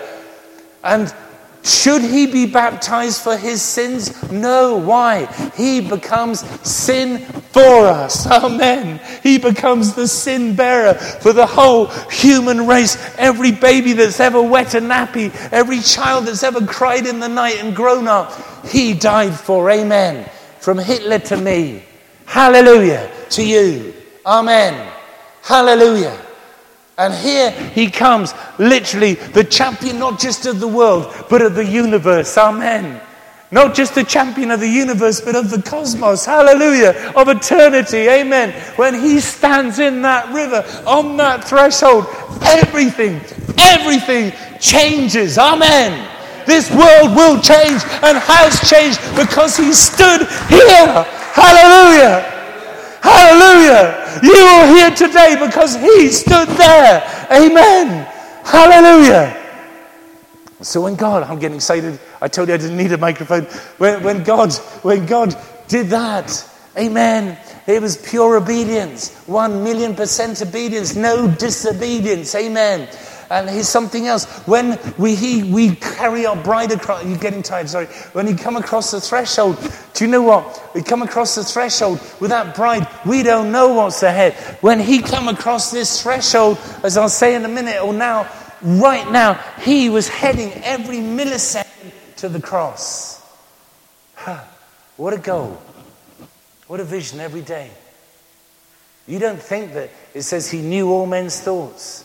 And should he be baptized for his sins? No. Why? He becomes sin for us. Amen. He becomes the sin bearer for the whole human race. Every baby that's ever wet a nappy, every child that's ever cried in the night and grown up, he died for. Amen. From Hitler to me. Hallelujah. To you. Amen. Hallelujah. And here he comes, literally the champion, not just of the world, but of the universe. Amen. Not just the champion of the universe, but of the cosmos. Hallelujah. Of eternity. Amen. When he stands in that river, on that threshold, everything, everything changes. Amen. This world will change and has changed because he stood here. Hallelujah. Hallelujah. You are here today because he stood there. Amen. Hallelujah. So when God, I'm getting excited. I told you I didn't need a microphone. When, when God, when God did that, amen, it was pure obedience. One million percent obedience, no disobedience, amen. And here's something else. When we he, we carry our bride across, you're getting tired, sorry. When you come across the threshold, do you know what? We come across the threshold with that bride, we don't know what's ahead. When he come across this threshold, as I'll say in a minute or now, right now, he was heading every millisecond to the cross. Huh. What a goal. What a vision every day. You don't think that it says he knew all men's thoughts.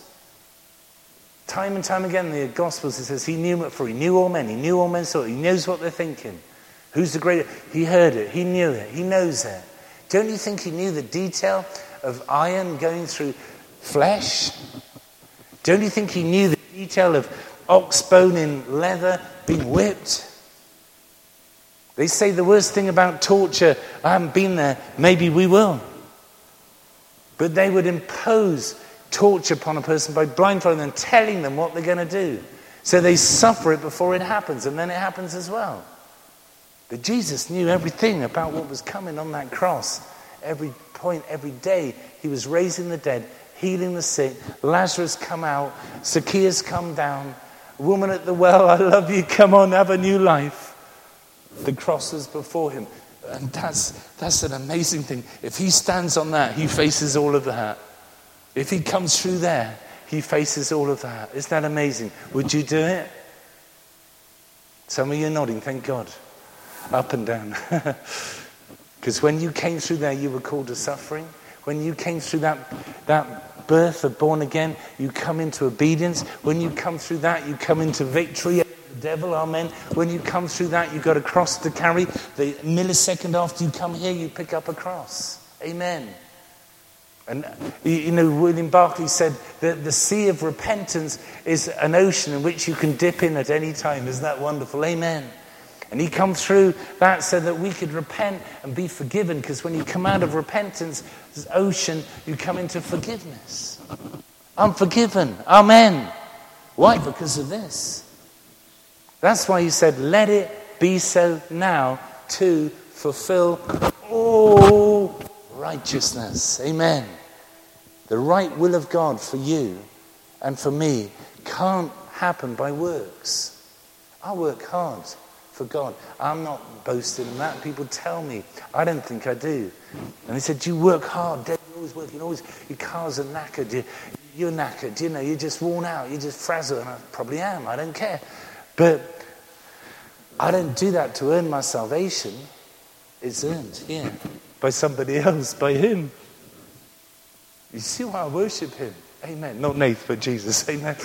Time and time again in the Gospels it says he knew, for he knew all men, he knew all men's thoughts, he knows what they're thinking. Who's the greatest? He heard it, he knew it, he knows it. Don't you think he knew the detail of iron going through flesh? Don't you think he knew the detail of ox bone in leather being whipped? They say the worst thing about torture, I haven't been there, maybe we will. But they would impose torture upon a person by blindfolding them and telling them what they're going to do. So they suffer it before it happens, and then it happens as well. But Jesus knew everything about what was coming on that cross. Every point, every day, he was raising the dead, healing the sick. Lazarus come out, Zacchaeus come down. Woman at the well, I love you, come on, have a new life. The cross was before him. And that's, that's an amazing thing. If he stands on that, he faces all of that. If he comes through there, he faces all of that. Isn't that amazing? Would you do it? Some of you are nodding, thank God. Up and down. Because when you came through there, you were called to suffering. When you came through that, that birth of born again, you come into obedience. When you come through that, you come into victory over the devil, amen. When you come through that, you've got a cross to carry. The millisecond after you come here, you pick up a cross. Amen. And, you know, William Barclay said that the sea of repentance is an ocean in which you can dip in at any time. Isn't that wonderful? Amen. And he come through that so that we could repent and be forgiven. Because when you come out of repentance, this ocean, you come into forgiveness. I'm forgiven. Amen. Why? Because of this. That's why he said, let it be so now to fulfill all righteousness. Amen. The right will of God for you and for me can't happen by works. I work hard for God. I'm not boasting in that. People tell me. I don't think I do. And they said, do you work hard? Dave, you're always working. Always, your cars are knackered. You, you're knackered. You know, you're just worn out. You're just frazzled. And I probably am. I don't care. But I don't do that to earn my salvation. It's earned here. By somebody else, by him. You see why I worship him? Amen. Not Nath, but Jesus. Amen.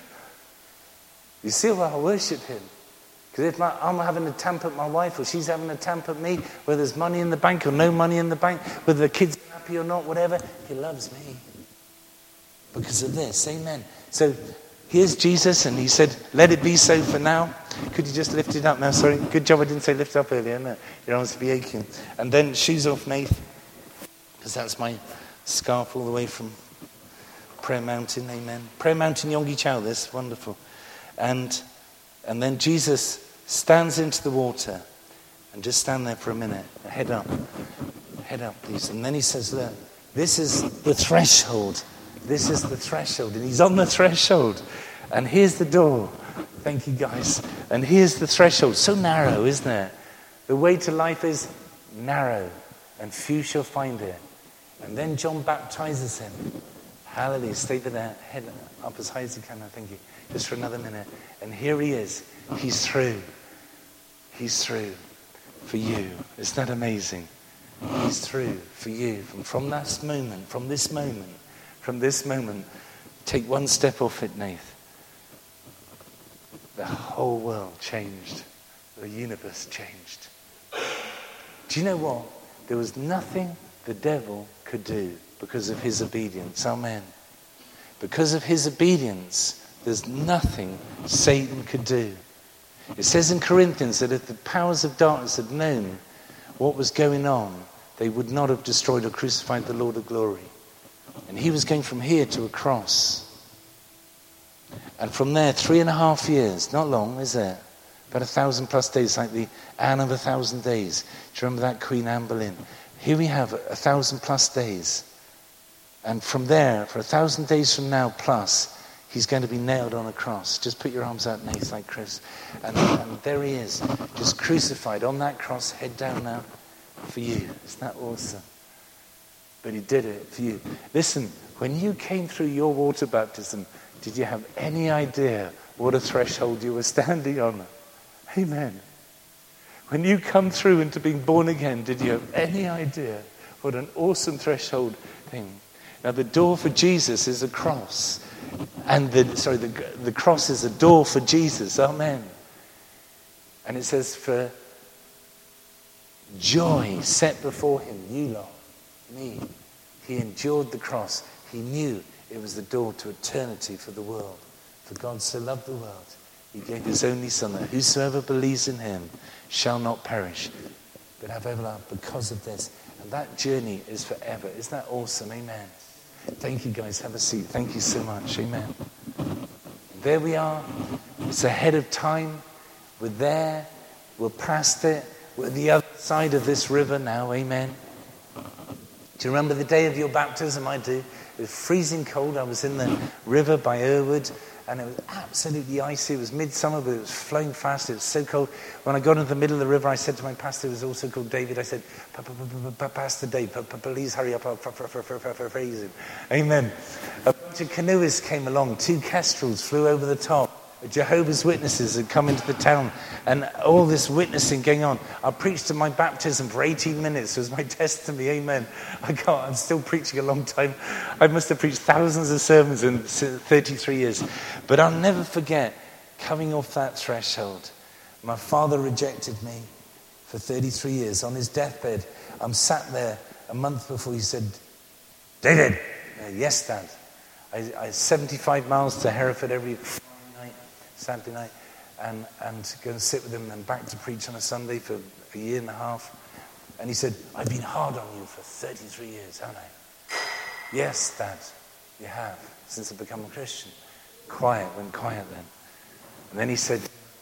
You see why I worship him? Because if my, I'm having a tamp at my wife, or she's having a tamp at me, whether there's money in the bank or no money in the bank, whether the kids are happy or not, whatever, he loves me. Because of this. Amen. So here's Jesus, and he said, let it be so for now. Could you just lift it up now? Sorry. Good job I didn't say lift up earlier. No, your arms to be aching. And then shoes off, Nath. Because that's my scarf all the way from Prayer Mountain. Amen. Prayer Mountain, Yonggi Chow. This wonderful. And and then Jesus stands into the water. And just stand there for a minute. Head up. Head up, please. And then he says, look, this is the threshold. This is the threshold. And he's on the threshold. And here's the door. Thank you, guys. And here's the threshold. So narrow, isn't it? The way to life is narrow, and few shall find it. And then John baptizes him. Hallelujah. Stay with that head up as high as you can, I think. Just for another minute. And here he is. He's through. He's through for you. Isn't that amazing? He's through for you. And from this moment, from this moment, from this moment, take one step off it, Nath. The whole world changed. The universe changed. Do you know what? There was nothing the devil could do because of his obedience. Amen. Because of his obedience, there's nothing Satan could do. It says in Corinthians that if the powers of darkness had known what was going on, they would not have destroyed or crucified the Lord of glory. And he was going from here to a cross. And from there, three and a half years, not long, is it? About a thousand plus days, like the Anne of a thousand days. Do you remember that, Queen Anne Boleyn? Here we have a thousand plus days. And from there, for a thousand days from now plus, he's going to be nailed on a cross. Just put your arms out, Nate, like Chris. And, and there he is, just crucified on that cross, head down now, for you. Isn't that awesome? But he did it for you. Listen, when you came through your water baptism, did you have any idea what a threshold you were standing on? Amen. When you come through into being born again, did you have any idea what an awesome threshold thing? Now the door for Jesus is a cross. And the, sorry, the, the cross is a door for Jesus. Amen. And it says, for joy set before him, you lot, me. He endured the cross. He knew it was the door to eternity for the world. For God so loved the world, he gave his only Son, that whosoever believes in him shall not perish, but have everlasting. Because of this. And that journey is forever. Isn't that awesome? Amen. Thank you, guys. Have a seat. Thank you so much. Amen. There we are. It's ahead of time. We're there. We're past it. We're at the other side of this river now. Amen. Do you remember the day of your baptism? I do. It was freezing cold. I was in the river by Irwood, and it was absolutely icy. It was midsummer, but it was flowing fast. It was so cold. When I got into the middle of the river, I said to my pastor, who was also called David, I said, Pastor Dave, please hurry up, I'm freezing. Amen. A bunch of canoeists came along. Two kestrels flew over the top. Jehovah's Witnesses had come into the town, and all this witnessing going on. I preached to my baptism for eighteen minutes. It was my testimony. Amen. I can't, I'm still preaching a long time. I must have preached thousands of sermons in thirty-three years. But I'll never forget coming off that threshold. My father rejected me for thirty-three years. On his deathbed, I'm sat there a month before he said, David. Uh, yes, Dad. I, I seventy-five miles to Hereford every Saturday night, and, and go and sit with him, and back to preach on a Sunday for a year and a half. And he said, I've been hard on you for thirty-three years, haven't I? Yes, Dad, you have, since I've become a Christian. Quiet, went quiet then. And then he said,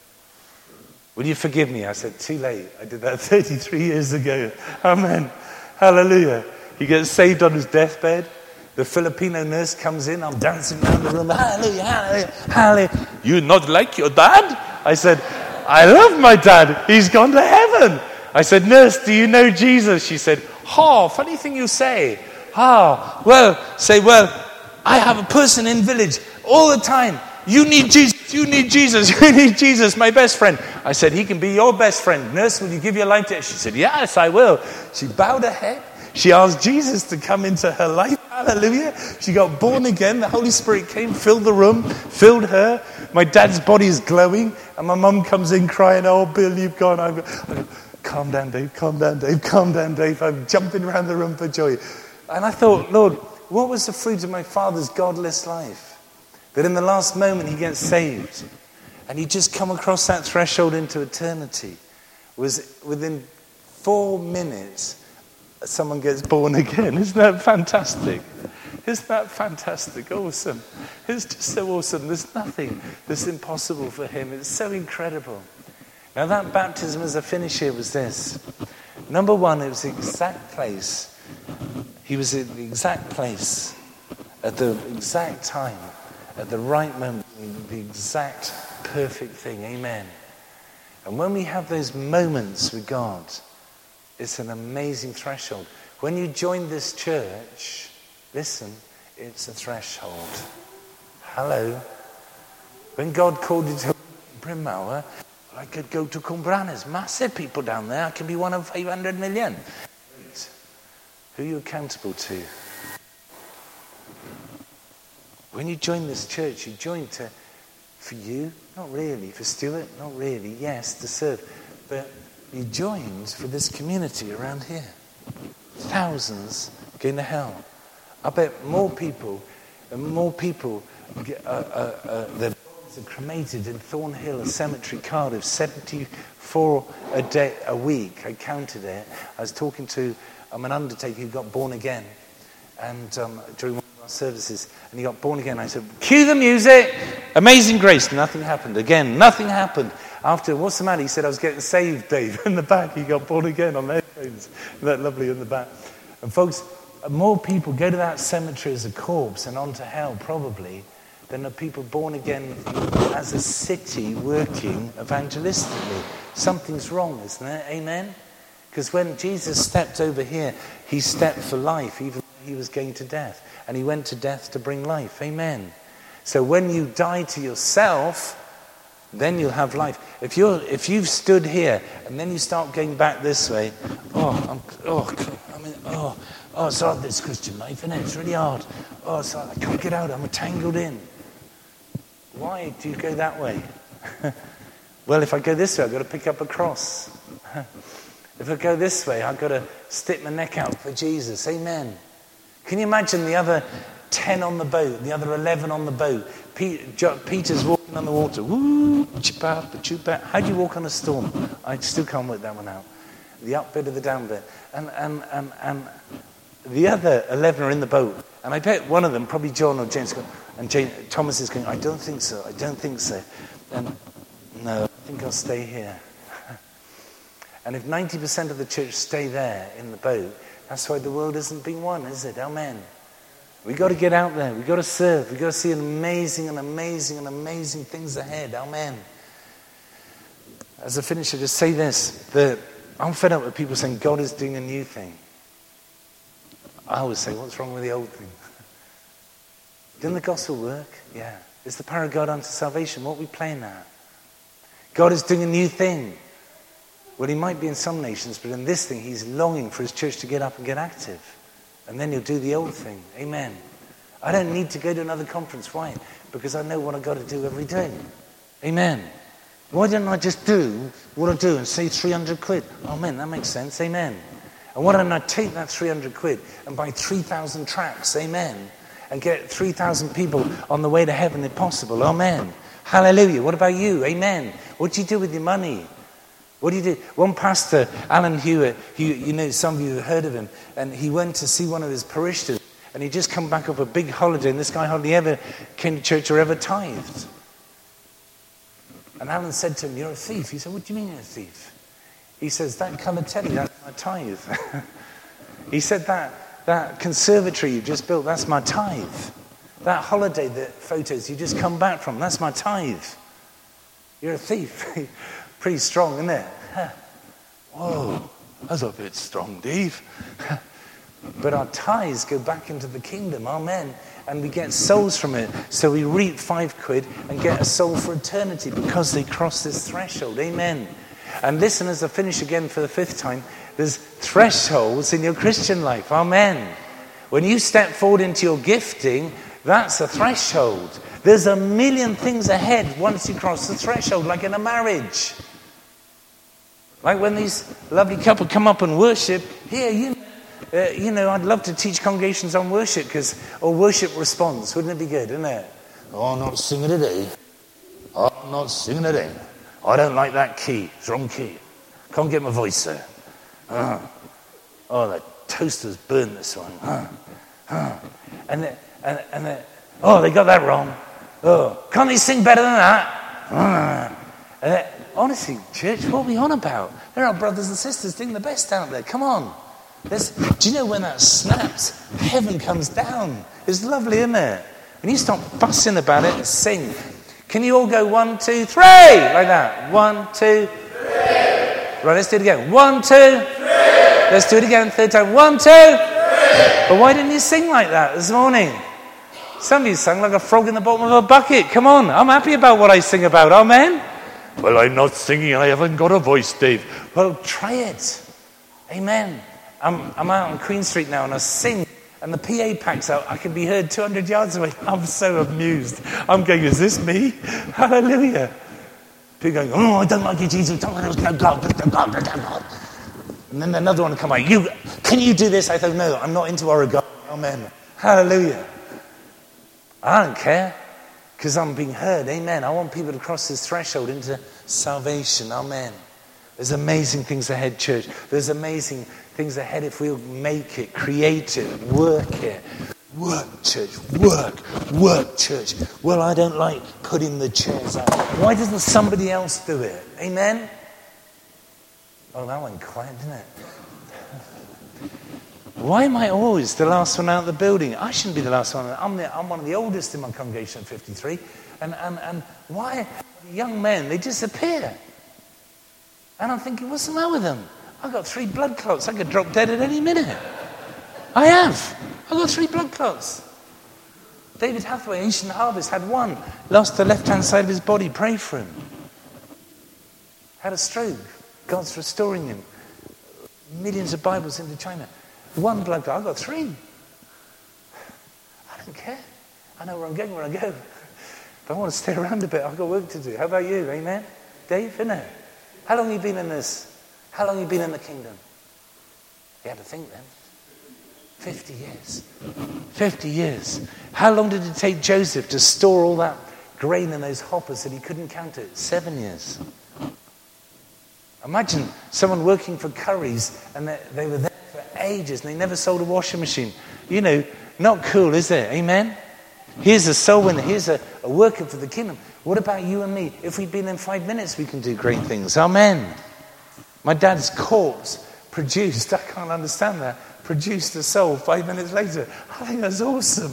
will you forgive me? I said, too late. I did that thirty-three years ago. Amen. Hallelujah. He gets saved on his deathbed. The Filipino nurse comes in. I'm dancing around the room. Hallelujah, hallelujah, hallelujah. You not like your dad? I said, I love my dad. He's gone to heaven. I said, nurse, do you know Jesus? She said, oh, funny thing you say. Ah, oh, well, say, well, I have a person in village all the time. You need Jesus, you need Jesus, you need Jesus, my best friend. I said, he can be your best friend. Nurse, will you give your life to it? She said, yes, I will. She bowed her head. She asked Jesus to come into her life. Hallelujah. She got born again. The Holy Spirit came, filled the room, filled her. My dad's body is glowing. And my mum comes in crying, oh, Bill, you've gone. I go, calm down, Dave, calm down, Dave, calm down, Dave. I'm jumping around the room for joy. And I thought, Lord, what was the fruit of my father's godless life? That in the last moment he gets saved. And he just come across that threshold into eternity. Was within four minutes... someone gets born again. Isn't that fantastic? Isn't that fantastic? Awesome. It's just so awesome. There's nothing that's impossible for him. It's so incredible. Now that baptism, as I finish here, was this. Number one, it was the exact place. He was at the exact place, at the exact time, at the right moment, the exact perfect thing. Amen. And when we have those moments with God, it's an amazing threshold. When you join this church, listen, it's a threshold. Hello. When God called you to Bryn-Mawr, I could go to Cumbranas. Massive people down there. I can be one of five hundred million. Who are you accountable to? When you join this church, you join to, for you? Not really. For Stuart? Not really. Yes, to serve. But you joined for this community around here. Thousands going to hell. I bet more people, and more people, get, uh, uh, uh, their bodies are cremated in Thornhill Cemetery, Cardiff, seventy-four a day, a week. I counted it. I was talking to um, an undertaker who got born again, and um, during one of our services, and he got born again. I said, cue the music. Amazing Grace. Nothing happened. Again, nothing happened. After, what's the matter? He said, I was getting saved, Dave. In the back, he got born again on airplanes. Isn't that lovely in the back? And folks, more people go to that cemetery as a corpse and onto hell, probably, than the people born again as a city working evangelistically. Something's wrong, isn't it? Amen? Because when Jesus stepped over here, he stepped for life, even though he was going to death. And he went to death to bring life. Amen? So when you die to yourself, then you'll have life. If you're, if you've stood here and then you start going back this way, oh, I'm, oh, I mean, oh, oh, it's hard, this Christian life, isn't it? It's really hard. Oh, it's hard. I can't get out. I'm tangled in. Why do you go that way? Well, if I go this way, I've got to pick up a cross. If I go this way, I've got to stick my neck out for Jesus. Amen. Can you imagine the other ten on the boat, the other eleven on the boat? Peter's walking on the water. Woo, chupa, chupa. How do you walk on a storm? I still can't work that one out. The up bit or the down bit. And, and, and, and the other eleven are in the boat. And I bet one of them, probably John or James, and James, Thomas is going, I don't think so, I don't think so. And no, I think I'll stay here. And if ninety percent of the church stay there in the boat, that's why the world isn't being won, is it? Amen. We've got to get out there. We've got to serve. We've got to see an amazing and amazing and amazing things ahead. Amen. As I finish, I just say this. The, I'm fed up with people saying God is doing a new thing. I always say, what's wrong with the old thing? Didn't the gospel work? Yeah. It's the power of God unto salvation. What are we playing at? God is doing a new thing. Well, he might be in some nations, but in this thing, he's longing for his church to get up and get active. And then he'll do the old thing. Amen. I don't need to go to another conference. Why? Because I know what I've got to do every day. Amen. Why don't I just do what I do and say three hundred quid? Amen. That makes sense. Amen. And why don't I take that three hundred quid and buy three thousand tracts? Amen. And get three thousand people on the way to heaven if possible. Amen. Hallelujah. What about you? Amen. What do you do with your money? What do you do? One pastor, Alan Hewitt, he, you know, some of you have heard of him, and he went to see one of his parishioners, and he'd just come back off a big holiday, and this guy hardly ever came to church or ever tithed. And Alan said to him, you're a thief. He said, what do you mean you're a thief? He says, that colour telly, that's my tithe. He said, that, that conservatory you just built, that's my tithe. That holiday, the photos you just come back from, that's my tithe. You're a thief. Pretty strong, isn't it? Whoa, that's a bit strong, Dave. But our tithes go back into the kingdom, amen. And we get souls from it. So we reap five quid and get a soul for eternity because they cross this threshold, amen. And listen, as I finish again for the fifth time, there's thresholds in your Christian life, amen. When you step forward into your gifting, that's a threshold. There's a million things ahead once you cross the threshold, like in a marriage. Like when these lovely couple come up and worship, here, you know, uh, you know, I'd love to teach congregations on worship, because, or worship response, wouldn't it be good, isn't it? Oh, I'm not singing today. Oh, I'm not singing today. I don't like that key. It's wrong key. Can't get my voice there. Uh, oh, the toaster's burned this one. Uh, uh. And, the, and, and the, oh, they got that wrong. Oh, can't they sing better than that? Uh. And the, honestly, church, what are we on about? There are brothers and sisters doing the best out there. Come on. There's, do you know when that snaps, heaven comes down? It's lovely, isn't it? When you stop fussing about it and sing. Can you all go one, two, three? Like that. One, two, three. Right, let's do it again. One, two, three. Let's do it again. Third time. One, two, three. But why didn't you sing like that this morning? Some of you sang like a frog in the bottom of a bucket. Come on. I'm happy about what I sing about. Amen. Well, I'm not singing. I haven't got a voice, Dave. Well, try it. Amen. I'm, I'm out on Queen Street now and I sing and the P A packs out. I can be heard two hundred yards away. I'm so amused. I'm going, is this me? Hallelujah. People going, oh, I don't like you, Jesus. And then another one will come out. You, can you do this? I thought, no, I'm not into Oregon. Amen. Hallelujah. I don't care. Because I'm being heard. Amen. I want people to cross this threshold into salvation. Amen. There's amazing things ahead, church. There's amazing things ahead if we'll make it, create it, work it, Work, church, work, work, church. Well, I don't like putting the chairs out. Why doesn't somebody else do it? Amen? Oh, that went quiet, didn't it? Why am I always the last one out of the building? I shouldn't be the last one. I'm, the, I'm one of the oldest in my congregation at fifty-three. And, and, and why young men, they disappear? And I'm thinking, what's the matter with them? I've got three blood clots. I could drop dead at any minute. I have. I've got three blood clots. David Hathaway, Eastern Harvest, had one. Lost the left-hand side of his body. Pray for him. Had a stroke. God's restoring him. Millions of Bibles into China. One blood clot. I've got three. I don't care. I know where I'm going when I go. If I want to stay around a bit, I've got work to do. How about you? Amen? Dave, isn't it? How long have you been in this? How long have you been in the kingdom? You had to think then. Fifty years. Fifty years. How long did it take Joseph to store all that grain in those hoppers that he couldn't count it? Seven years. Imagine someone working for Currys and they, they were there for ages and they never sold a washing machine. You know, not cool, is it? Amen? Here's a soul winner. Here's a, a worker for the kingdom. What about you and me? If we'd been in five minutes, we can do great things. Amen. My dad's corpse produced, I can't understand that, produced a soul five minutes later. I think that's awesome.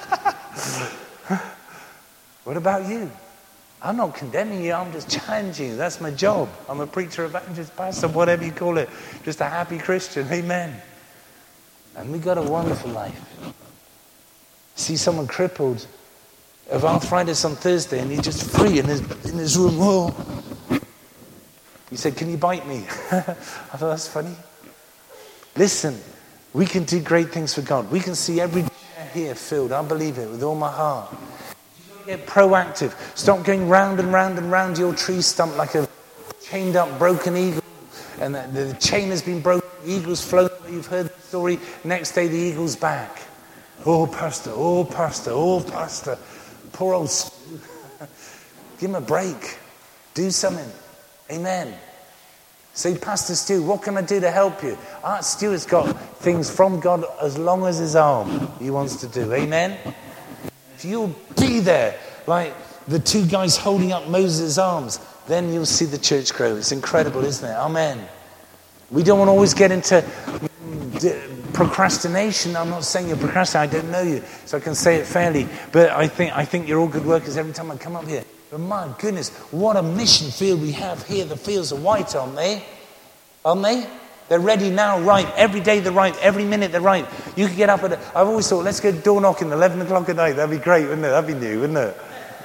What about you? I'm not condemning you, I'm just challenging you. That's my job. I'm a preacher, evangelist, pastor, whatever you call it. Just a happy Christian. Amen. And we got a wonderful life. See someone crippled of arthritis on Thursday and he's just free in his, in his room. Oh. He said, can you bite me? I thought, that's funny. Listen, we can do great things for God. We can see every chair here filled. I believe it with all my heart. Get proactive. Stop going round and round and round your tree stump like a chained up broken eagle. And the, the chain has been broken. The eagle's flown. You've heard the story. Next day the eagle's back. Oh, pastor. Oh, pastor. Oh, pastor. Poor old Stu. Give him a break. Do something. Amen. Say, Pastor Stu, what can I do to help you? Ah, Stu has got things from God as long as his arm he wants to do. Amen. If you'll be there, like the two guys holding up Moses' arms, then you'll see the church grow. It's incredible, isn't it? Amen. We don't want to always get into procrastination. I'm not saying you're procrastinating. I don't know you, so I can say it fairly. But I think I think you're all good workers every time I come up here. But my goodness, what a mission field we have here. The fields are white, aren't they? Aren't they? They're ready now, right? Every day they're right. Every minute they're right. You could get up at... A, I've always thought, let's go door knocking at eleven o'clock at night. That'd be great, wouldn't it? That'd be new, wouldn't it?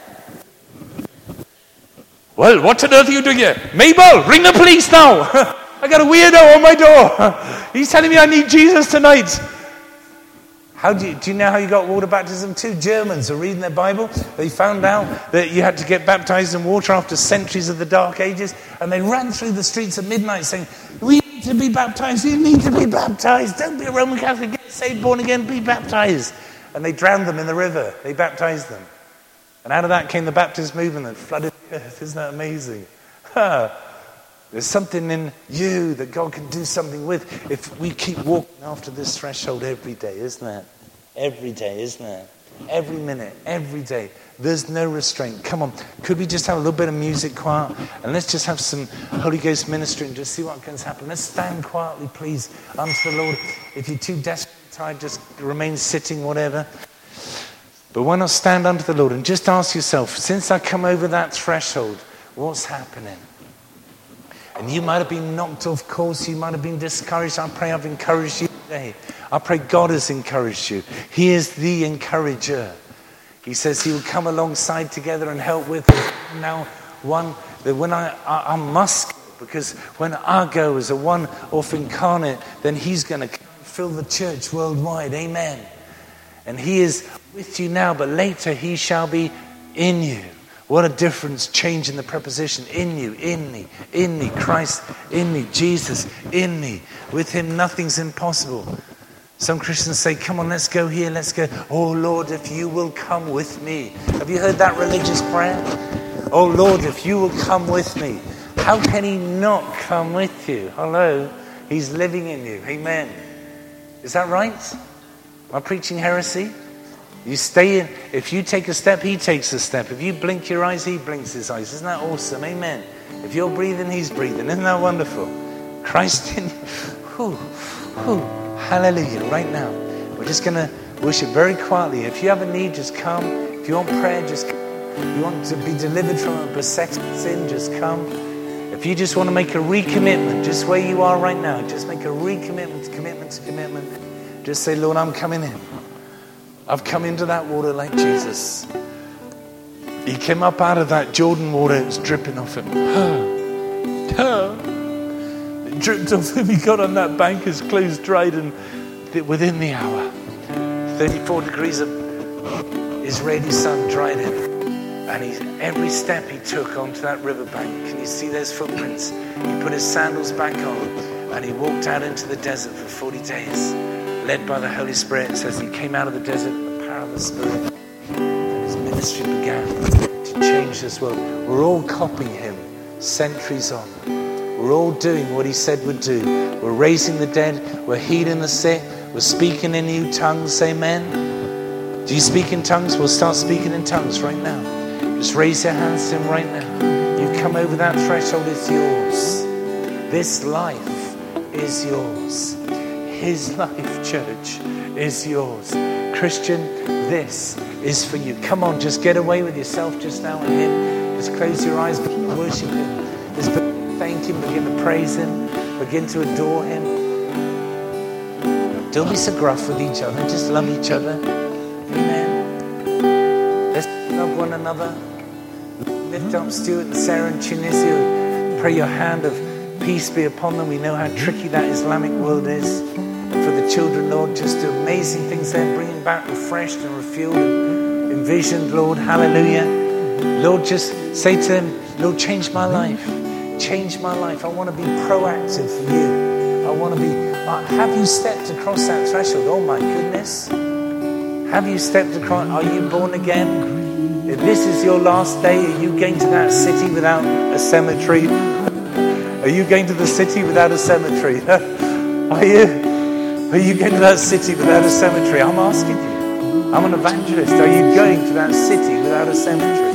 Well, what on earth are you doing here? Mabel, ring the police now. I got a weirdo on my door. He's telling me I need Jesus tonight. How do you, do you know how you got water baptism? Two Germans are reading their Bible. They found out that you had to get baptized in water after centuries of the Dark Ages. And they ran through the streets at midnight saying, we need to be baptized. You need to be baptized. Don't be a Roman Catholic. Get saved, born again, be baptized. And they drowned them in the river. They baptized them. And out of that came the Baptist movement that flooded the earth. Isn't that amazing? There's something in you that God can do something with if we keep walking after this threshold every day, isn't it? Every day, isn't it? Every minute, every day. There's no restraint. Come on, could we just have a little bit of music quiet? And let's just have some Holy Ghost ministry and just see what can happen. Let's stand quietly, please, unto the Lord. If you're too desperate, tired, just remain sitting, whatever. But why not stand unto the Lord and just ask yourself, since I come over that threshold, what's happening? And you might have been knocked off course. You might have been discouraged. I pray I've encouraged you today. I pray God has encouraged you. He is the encourager. He says he will come alongside together and help with us. Now, one, that when I, I, I must go, because when I go as a one-off incarnate, then he's going to fill the church worldwide. Amen. And he is with you now, but later he shall be in you. What a difference, change in the preposition. In you, in me, in me, Christ, in me, Jesus, in me. With him, nothing's impossible. Some Christians say, come on, let's go here, let's go. Oh, Lord, if you will come with me. Have you heard that religious prayer? Oh, Lord, if you will come with me. How can he not come with you? Hello? He's living in you. Amen. Is that right? Am I preaching heresy? You stay in. If you take a step, he takes a step. If you blink your eyes, he blinks his eyes. Isn't that awesome? Amen. If you're breathing, he's breathing. Isn't that wonderful? Christ in you. Whew, whew. Hallelujah. Right now, we're just going to worship very quietly. If you have a need, just come. If you want prayer, just come. If you want to be delivered from a besetting sin, just come. If you just want to make a recommitment, just where you are right now, just make a recommitment, commitment to commitment. Just say, Lord, I'm coming in. I've come into that water like Jesus. He came up out of that Jordan water. It was dripping off him. It dripped off him. He got on that bank. His clothes dried, and within the hour, thirty-four degrees of Israeli sun dried him. And he, every step he took onto that riverbank, can you see those footprints? He put his sandals back on, and he walked out into the desert for forty days. Led by the Holy Spirit. It says he came out of the desert in the power of the Spirit, and his ministry began to change this world. We're all copying him centuries on. We're all doing what he said we'd do. We're raising the dead. We're healing the sick. We're speaking in new tongues. Amen. Do you speak in tongues? We'll start speaking in tongues right now. Just raise your hands to him right now. You come over that threshold. It's yours. This life is yours. His life, church, is yours. Christian, this is for you. Come on, just get away with yourself just now and him. Just close your eyes, begin to worship him. Just thank him, begin to praise him, begin to adore him. Don't be so gruff with each other, just love each other. Amen. Let's love one another. Lift up Stuart and Sarah and Tunisia. Pray your hand of peace be upon them. We know how tricky that Islamic world is. For the children, Lord, just do amazing things there, bringing back refreshed and refueled and envisioned, Lord. Hallelujah. Lord, just say to them, Lord, change my life. Change my life. I want to be proactive for you. I want to be... Uh, have you stepped across that threshold? Oh, my goodness. Have you stepped across? Are you born again? If this is your last day, are you going to that city without a cemetery? Are you going to the city without a cemetery? Are you? Are you going to that city without a cemetery? I'm asking you. I'm an evangelist. Are you going to that city without a cemetery?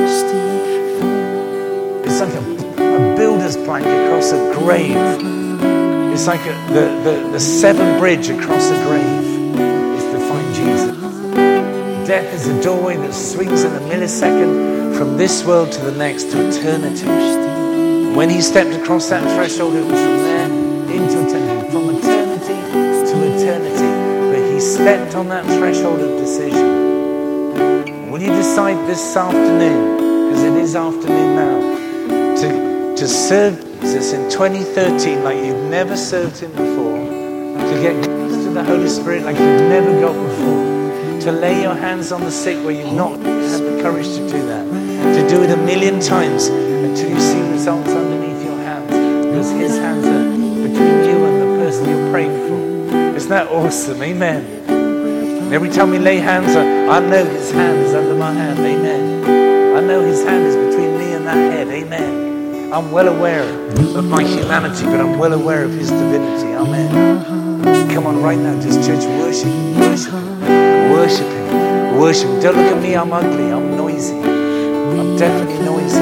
It's like a, a builder's plank across a grave. It's like a, the, the, the Severn Bridge across a grave is to find Jesus. Death is a doorway that swings in a millisecond from this world to the next, to eternity. When he stepped across that threshold, it was from there into eternity. From eternity to eternity. But he stepped on that threshold of decision. Will you decide this afternoon, because it is afternoon now, to, to serve Jesus in twenty thirteen like you've never served him before, to get close to the Holy Spirit like you've never got before, to lay your hands on the sick where you've not had the courage to do that, to do it a million times until you see results underneath your hands, because his hands are between you and the person you're praying for. Isn't that awesome? Amen. And every time we lay hands on, I know his hand is under my hand. Amen. I know his hand is between me and that head. Amen. I'm well aware of my humanity, but I'm well aware of his divinity. Amen. Come on right now, just church, worship him, worship him, worship him, worship him. Don't look at me, I'm ugly, I'm noisy. I'm definitely noisy.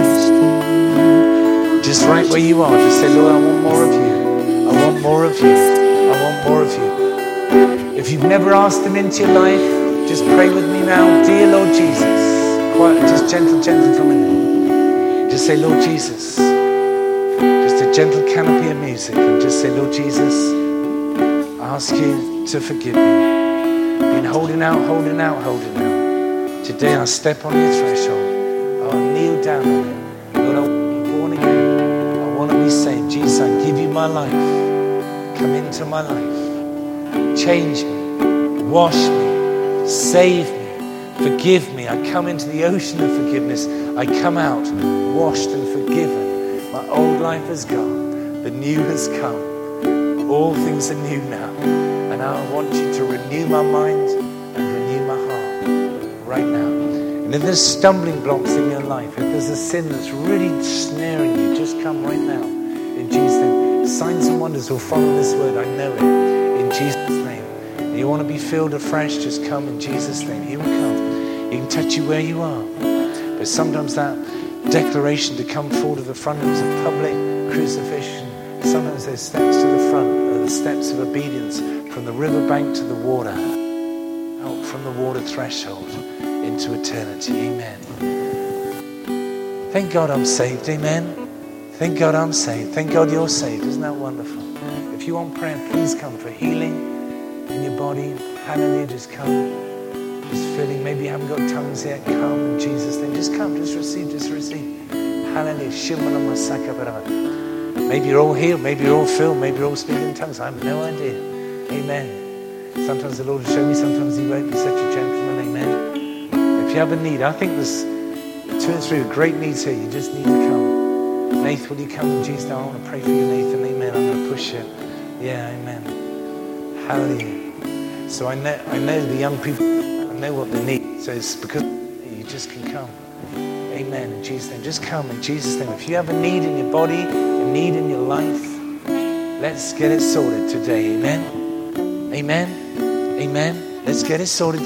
Just right where you are, just say, Lord, I want more of you. I want more of you. I want more of you. If you've never asked him into your life, just pray with me now. Dear Lord Jesus. Quiet, just gentle, gentle from within. Just say, Lord Jesus. Just a gentle canopy of music. And just say, Lord Jesus, I ask you to forgive me. Been holding out, holding out, holding out. Today I step on your threshold. I'll kneel down on it. Lord, I want to be born again. I want to be saved. Jesus, I give you my life. Come into my life. Change me. Wash me. Save me. Forgive me. I come into the ocean of forgiveness. I come out washed and forgiven. My old life has gone. The new has come. All things are new now. And I want you to renew my mind and renew my heart right now. And if there's stumbling blocks in your life, if there's a sin that's really snaring you, just come right now. In Jesus' name. Signs and wonders will follow this word. I know it. In Jesus' name. You want to be filled afresh, just come in Jesus' name. He will come. He can touch you where you are. But sometimes that declaration to come forward to the front is a public crucifixion. Sometimes there's steps to the front, or the steps of obedience from the riverbank to the water, out from the water threshold into eternity. Amen. Thank God I'm saved. Amen. Thank God I'm saved. Thank God you're saved. Isn't that wonderful? If you want prayer, please come for healing in your body. Hallelujah. Just come. Just feeling. Maybe you haven't got tongues yet. Come in Jesus' name. Just come. Just receive. Just receive. Hallelujah. Maybe you're all healed. Maybe you're all filled. Maybe you're all speaking in tongues. I have no idea. Amen. Sometimes the Lord will show me. Sometimes He won't. He's such a gentleman. Amen. If you have a need, I think there's two and three great needs here. You just need to come. Nath, will you come in Jesus' name? I want to pray for you, Nathan. Amen. I'm going to push you. Yeah, amen. Hallelujah. So I know, I know the young people, I know what they need. So it's because you just can come. Amen. In Jesus' name. Just come in Jesus' name. If you have a need in your body, a need in your life, let's get it sorted today. Amen. Amen. Amen. Let's get it sorted.